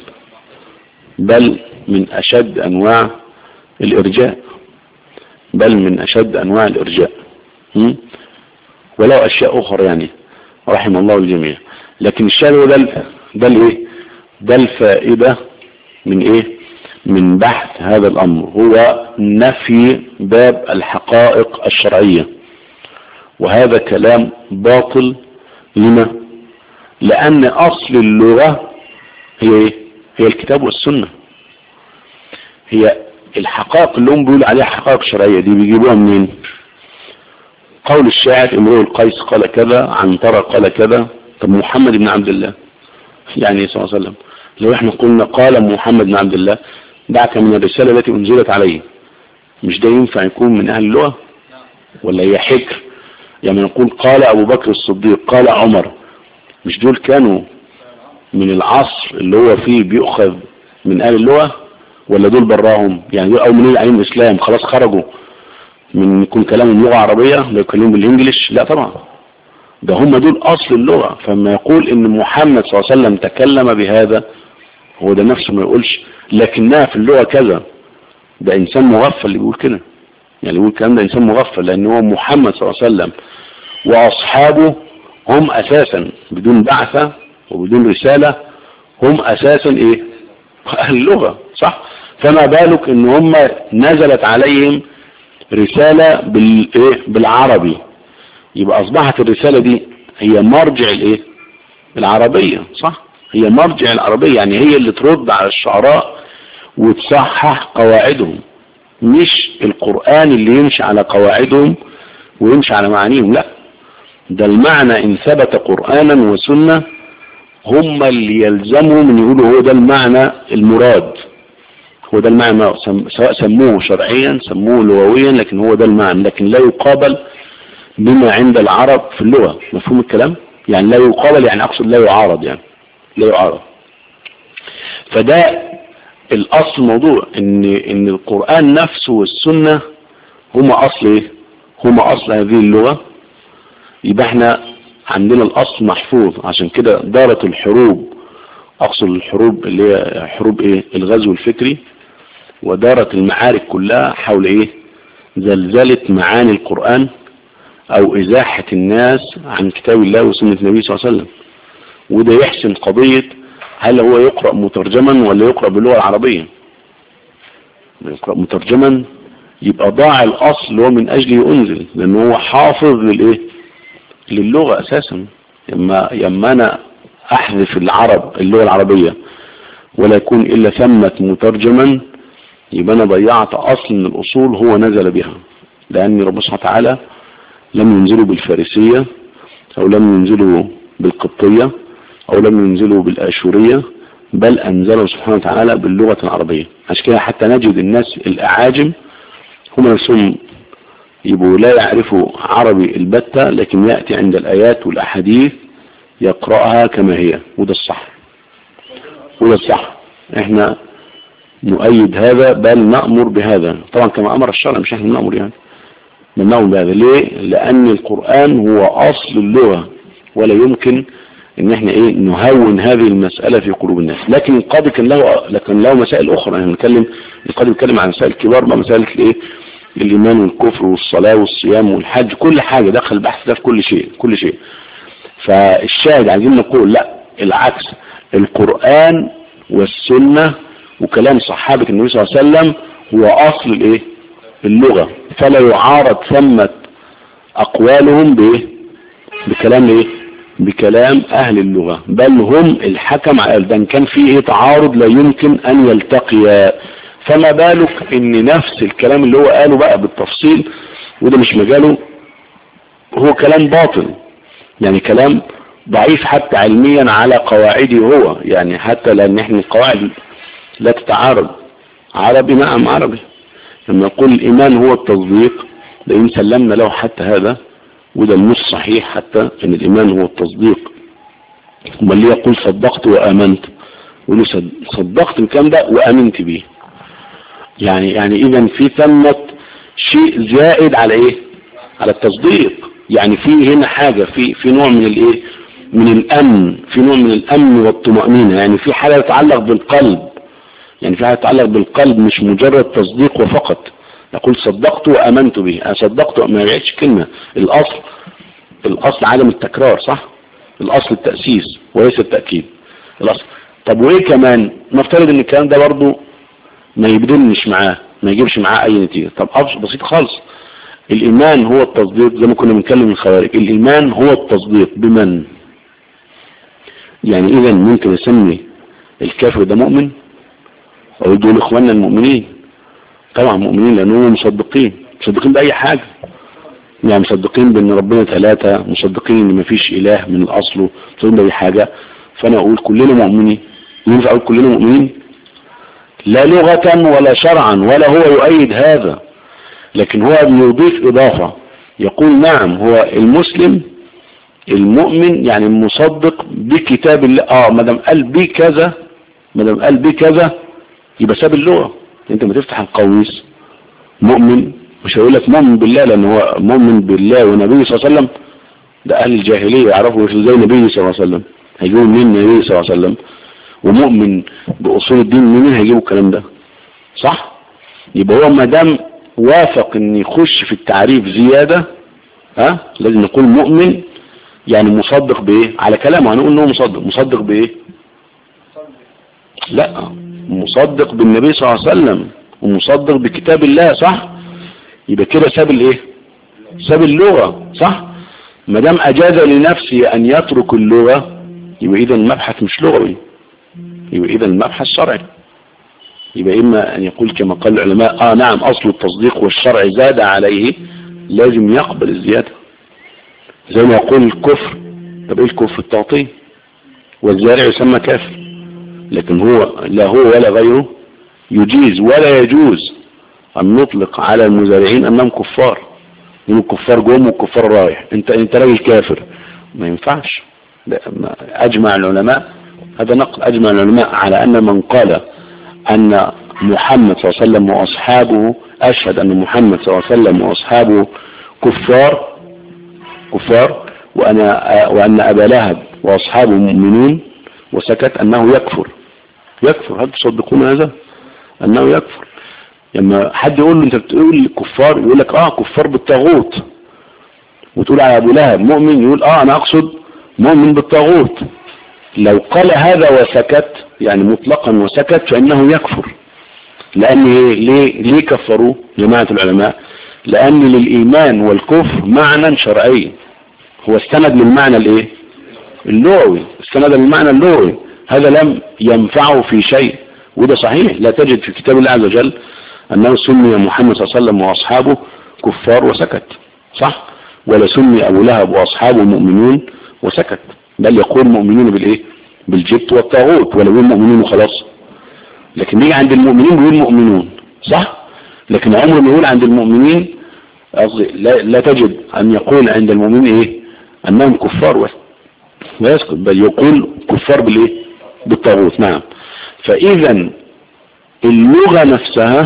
A: بل من اشد انواع الارجاء، بل من اشد انواع الارجاء، ولو اشياء اخرى يعني رحم الله الجميع. لكن الشاهد هو ده ده الايه، ده الفائدة من ايه، من بحث هذا الامر، هو نفي باب الحقائق الشرعية. وهذا كلام باطل. لما؟ لان اصل اللغة هي ايه، هي الكتاب والسنة. هي الحقائق اللي هم بيقولوا عليها حقائق شرعية دي بيجيبوها منين؟ قول الشاعر امرؤ القيس قال كذا، عنترة قال كذا. طب محمد بن عبد الله يعني صلى الله عليه وسلم، لو احنا قلنا قال محمد بن عبد الله دعك من الرسالة التي انزلت عليه، مش ده ينفع يكون من اهل اللغة ولا هي حكر؟ يعني نقول قال ابو بكر الصديق قال عمر، مش دول كانوا من العصر اللي هو فيه بيؤخذ من اهل اللغة، ولا دول براهم؟ يعني دول اول من علم الاسلام خلاص خرجوا من يكون كلامهم لغة عربية، لا يكلمون بالانجليش، لا طبعا، ده هم دول اصل اللغة. فما يقول ان محمد صلى الله عليه وسلم تكلم بهذا، هو ده نفسه ما يقولش لكنها في اللغة كذا، ده انسان مغفل اللي يقول كده، يعني يقول الكلام ده انسان مغفل، لان هو محمد صلى الله عليه وسلم واصحابه هم اساسا بدون بعثة وبدون رسالة، هم اساسا ايه، اهل اللغة، صح؟ فما بالك ان هم نزلت عليهم رسالة بالايه، بالعربي، يبقى اصبحت الرسالة دي هي مرجع الايه، العربية، صح؟ هي مرجع العربية، يعني هي اللي ترد على الشعراء وتصحح قواعدهم، مش القرآن اللي يمشي على قواعدهم ويمشي على معانيهم، لا، ده المعنى ان ثبت قرآنا وسنة هم اللي يلزمهم ان يقولوا هو ده المعنى المراد، هو ده المعنى، سواء سموه شرعيا سموه لغويا، لكن هو ده المعنى، لكن لا يقابل بما عند العرب في اللغة. مفهوم الكلام؟ يعني لا يقابل، يعني اقصد لا يعارض، يعني لا يعارض. فده الاصل الموضوع، ان ان القرآن نفسه والسنة هما اصل ايه؟ هما اصل هذه اللغة. يبقى احنا عندنا الاصل محفوظ. عشان كده دارت الحروب، اقصد الحروب اللي هي حروب ايه؟ الغزو الفكري، ودارت المعارك كلها حول ايه؟ زلزلة معاني القرآن او ازاحة الناس عن كتاب الله وسنة النبي صلى الله عليه وسلم. وده يحسن قضية هل هو يقرأ مترجما ولا يقرأ باللغة العربية. يقرأ مترجما يبقى ضاع الاصل اللي هو من اجله انزل، لانه هو حافظ للايه؟ للغة اساسا. يما, يما انا احذف العرب اللغة العربية ولا يكون الا ثمة مترجما، يبقى انا ضيعت اصل من الاصول هو نزل بها. لان ربنا سبحانه وتعالى لم ينزلوا بالفارسية، او لم ينزلوا بالقبطية، او لم ينزلوا بالاشورية، بل انزلوا سبحانه وتعالى باللغة العربية. عشان كده حتى نجد الناس الاعاجم هم نفسهم يبقوا لا يعرفوا عربي البتة، لكن يأتي عند الايات والاحاديث يقرأها كما هي. وده الصح، وده الصح. احنا نؤيد هذا، بل نأمر بهذا طبعا كما امر الشرع، مش احنا نأمر يعني نأمر بهذا. ليه؟ لان القرآن هو اصل اللغة، ولا يمكن ان احنا ايه نهون هذه المسألة في قلوب الناس. لكن القاضي كان له لكن له مسائل اخرى. يعني نتكلم القاضي بيتكلم عن مسائل كبار بقى، مسائل الايه؟ الايمان والكفر والصلاة والصيام والحج، كل حاجة دخل البحث ده في كل شيء كل شيء. فالشاهد عايزين نقول لا، العكس، القرآن والسنة وكلام صحابة النبي صلى الله عليه وسلم هو اصل الايه؟ اللغة. فلا يعارض ثمة اقوالهم بايه؟ بكلام ايه؟ بكلام اهل اللغة، بل هم الحكم على ده. كان فيه تعارض لا يمكن ان يلتقيا، فما بالك ان نفس الكلام اللي هو قاله بقى بالتفصيل، وده مش مجاله، هو كلام باطل، يعني كلام ضعيف حتى علميا على قواعده هو، يعني حتى لان احنا القواعد لا تتعارض. عربي نعم عربي، لما يقول الايمان هو التصديق لان سلمنا له حتى هذا، وده مش صحيح حتى ان الايمان هو التصديق. امال ليه يقول صدقت وامنت؟ يقول صدقت الكلام ده وامنت به، يعني يعني اذا في ثمة شيء زائد على ايه؟ على التصديق. يعني في هنا حاجة، في في نوع من الايه؟ من الامن، في نوع من الامن والطمأنينة. يعني في حاجة تتعلق بالقلب، يعني في حاجة تتعلق بالقلب، مش مجرد تصديق وفقط. يقول صدقت وامنت به، انا صدقت ما يعيدش كلمة. الاصل الاصل عدم التكرار، صح؟ الاصل التأسيس وليس التأكيد الاصل. طب وايه كمان؟ نفترض ان الكلام ده برضو ما يبدلنش معاه، ما يجيبش معاه اي نتيجة. طب ابسط بسيط خالص، الايمان هو التصديق زي ما كنا بنتكلم الخوارج. الايمان هو التصديق بمن؟ يعني اذا ممكن اسمي الكافر ده مؤمن، او دول اخواننا المؤمنين؟ طبعا مؤمنين لانهم مصدقين، مصدقين باي حاجة. يعني مصدقين بان ربنا ثلاثة، مصدقين ان مفيش اله من الاصل، مصدقين باي حاجة. فانا اقول كلنا مؤمنين. ينفع اقول كلنا مؤمنين؟ لا لغة ولا شرعا، ولا هو يؤيد هذا، لكن هو بيضيف اضافة. يقول نعم هو المسلم المؤمن يعني المصدق بكتاب الله. اه مدام قال بي كذا، مدام قال بي كذا يبقى ساب اللغة. انت ما تفتح القويس مؤمن، مش هيقول لك مؤمن بالله، لان هو مؤمن بالله ونبيه صلى الله عليه وسلم. ده اهل الجاهلية يعرفوا زي النبي صلى الله عليه وسلم، هيجيبوا منين النبي صلى الله عليه وسلم؟ ومؤمن باصول الدين، منين هيجيبوا الكلام ده؟ صح؟ يبقى هو ما دام وافق ان يخش في التعريف زيادة، ها لازم نقول مؤمن يعني مصدق بايه؟ على كلامه هنقول انه مصدق. مصدق بايه؟ لا، مصدق بالنبي صلى الله عليه وسلم ومصدق بكتاب الله، صح؟ يبقى كده ساب الايه؟ ساب اللغة، صح؟ ما دام اجاز لنفسه ان يترك اللغة، يبقى اذا المبحث مش لغوي، يبقى اذا المبحث شرعي. يبقى اما ان يقول كما قال العلماء اه نعم اصل التصديق والشرع زاد عليه، لازم يقبل الزيادة. زي ما يقول الكفر، طب ايه الكفر؟ التعطيل، والزارع يسمى كافر، لكن هو لا هو ولا غيره يجيز ولا يجوز أن نطلق على المزارعين أنهم كفار، يقولوا الكفار جم والكفار رايح، انت انت راجل كافر، ما ينفعش. أجمع العلماء، هذا نقل، أجمع العلماء على أن من قال أن محمد صلى الله عليه وسلم وأصحابه، أشهد أن محمد صلى الله عليه وسلم وأصحابه كفار كفار وأنا وأن أبا لهب وأصحابه مؤمنون وسكت، أنه يكفر يكفر هل تصدقون هذا؟ أنه يكفر. لما حد يقول له أنت بتقول كفار، يقول لك آه كفار بالطاغوت، وتقول على أبو لهب مؤمن، يقول آه أنا أقصد مؤمن بالطاغوت. لو قال هذا وسكت يعني مطلقا وسكت فإنه يكفر. لأن إيه؟ ليه ليه كفروا جماعة العلماء؟ لأن للإيمان والكفر معنى شرعي، هو استند للمعنى الايه اللغوي، استند للمعنى اللغوي، هذا لم ينفعه في شيء، وده صحيح. لا تجد في كتاب الله عز وجل أنه سمي محمد صلى الله عليه وسلم وأصحابه كفار وسكت، صح؟ ولا سمي أبو لهب وأصحابه مؤمنون وسكت، بل يقول مؤمنون بالإيه؟ بالجبت والطاغوت، ولا يقول مؤمنون وخلاص. لكن يجي عند المؤمنين بيقول مؤمنون، صح؟ لكن عمره ما يقول عند المؤمنين، لا, لا تجد أن يقول عند المؤمنين إيه؟ أنهم كفار ويسكت، بل يقول كفار بالإيه؟ بالطاغوت. نعم. فإذا اللغة نفسها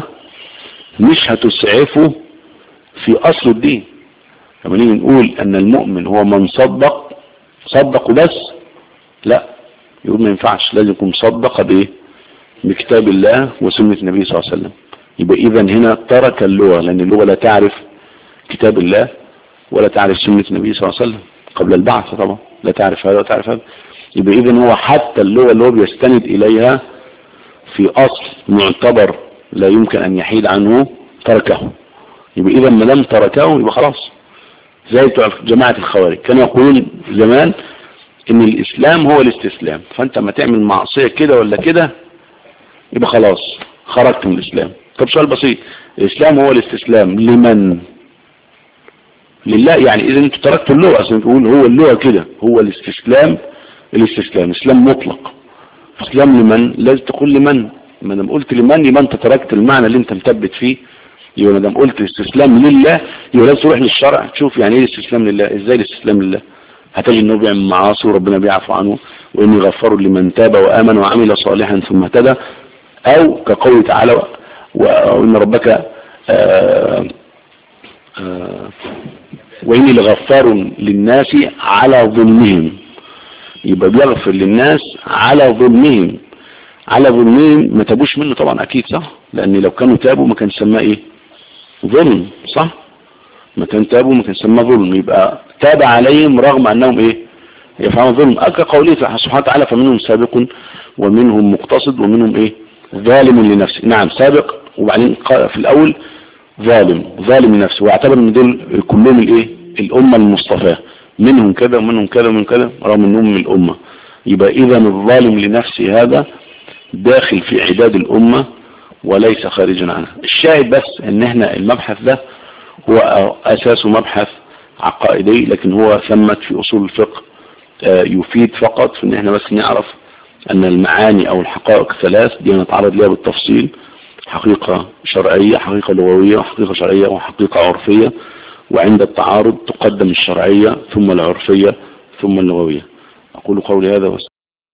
A: مش هتسعفه في أصل الدين. لما نيجي نقول أن المؤمن هو من صدق صدق بس، لا، يقول ما ينفعش، لازم يكون صدق بإيه؟ بكتاب الله وسنة النبي صلى الله عليه وسلم. يبقى إذا هنا ترك اللغة، لأن اللغة لا تعرف كتاب الله ولا تعرف سنة النبي صلى الله عليه وسلم قبل البعث، طبعا لا تعرف هذا ولا تعرف هذا. يبقى إذا هو حتى اللغة اللي هو بيستند إليها في أصل معتبر لا يمكن أن يحيد عنه تركه. يبقى إذا ما لم تركه يبقى خلاص. زي جماعة الخوارج كانوا يقولون زمان إن الإسلام هو الاستسلام، فأنت ما تعمل معصية كده ولا كده يبقى خلاص خرجت من الإسلام. طب سؤال بسيط، الإسلام هو الاستسلام لمن؟ لله. يعني إذا أنت تركت اللغة، أصلا تقول هو اللغة كده، هو الاستسلام الاستسلام إسلام مطلق. إسلام لمن؟ لازم تقول لمن. ما دام قلت لمن يبقى أنت تركت المعنى اللي أنت مثبت فيه. يبقى ما دام قلت الاستسلام لله يبقى لازم تروح للشرع تشوف يعني إيه الاستسلام لله، إزاي الاستسلام لله. هتجد إنه بيعمل معاصي وربنا بيعفو عنه، وإنه يغفر لمن تاب وآمن وعمل صالحا ثم اهتدى، أو كقوله تعالى وإن ربك آآ آآ وإني لغفار للناس على ظلمهم. يبقى بيغفر للناس على ظلمهم، على ظلمهم ما تابوش منه طبعا أكيد، صح؟ لأن لو كانوا تابوا ما كان سماه إيه؟ ظلم، صح؟ ما كان تابوا ما كان سماه ظلم. يبقى تاب عليهم رغم أنهم إيه؟ يفعلون ظلم. أكا قوله سبحانه وتعالى فمنهم سابق ومنهم مقتصد ومنهم إيه؟ ظالم لنفسه. نعم، سابق وبعدين في الأول ظالم ظالم لنفسه، واعتبر ان دول كلهم الايه؟ الامه المصطفاه، منهم كذا ومنهم كذا ومنهم كذا رغم انهم من الامه. يبقى اذا الظالم لنفسه هذا داخل في عداد الامه وليس خارجا عنها. الشاهد بس ان احنا المبحث ده هو اساسه مبحث عقائدي، لكن هو ثمت في اصول الفقه يفيد فقط في ان احنا بس نعرف ان المعاني او الحقائق ثلاث دي نتعرض لها بالتفصيل: حقيقة شرعية، حقيقة لغوية، وحقيقة شرعية، وحقيقة عرفية. وعند التعارض تقدم الشرعية ثم العرفية ثم اللغوية. أقول قولي هذا.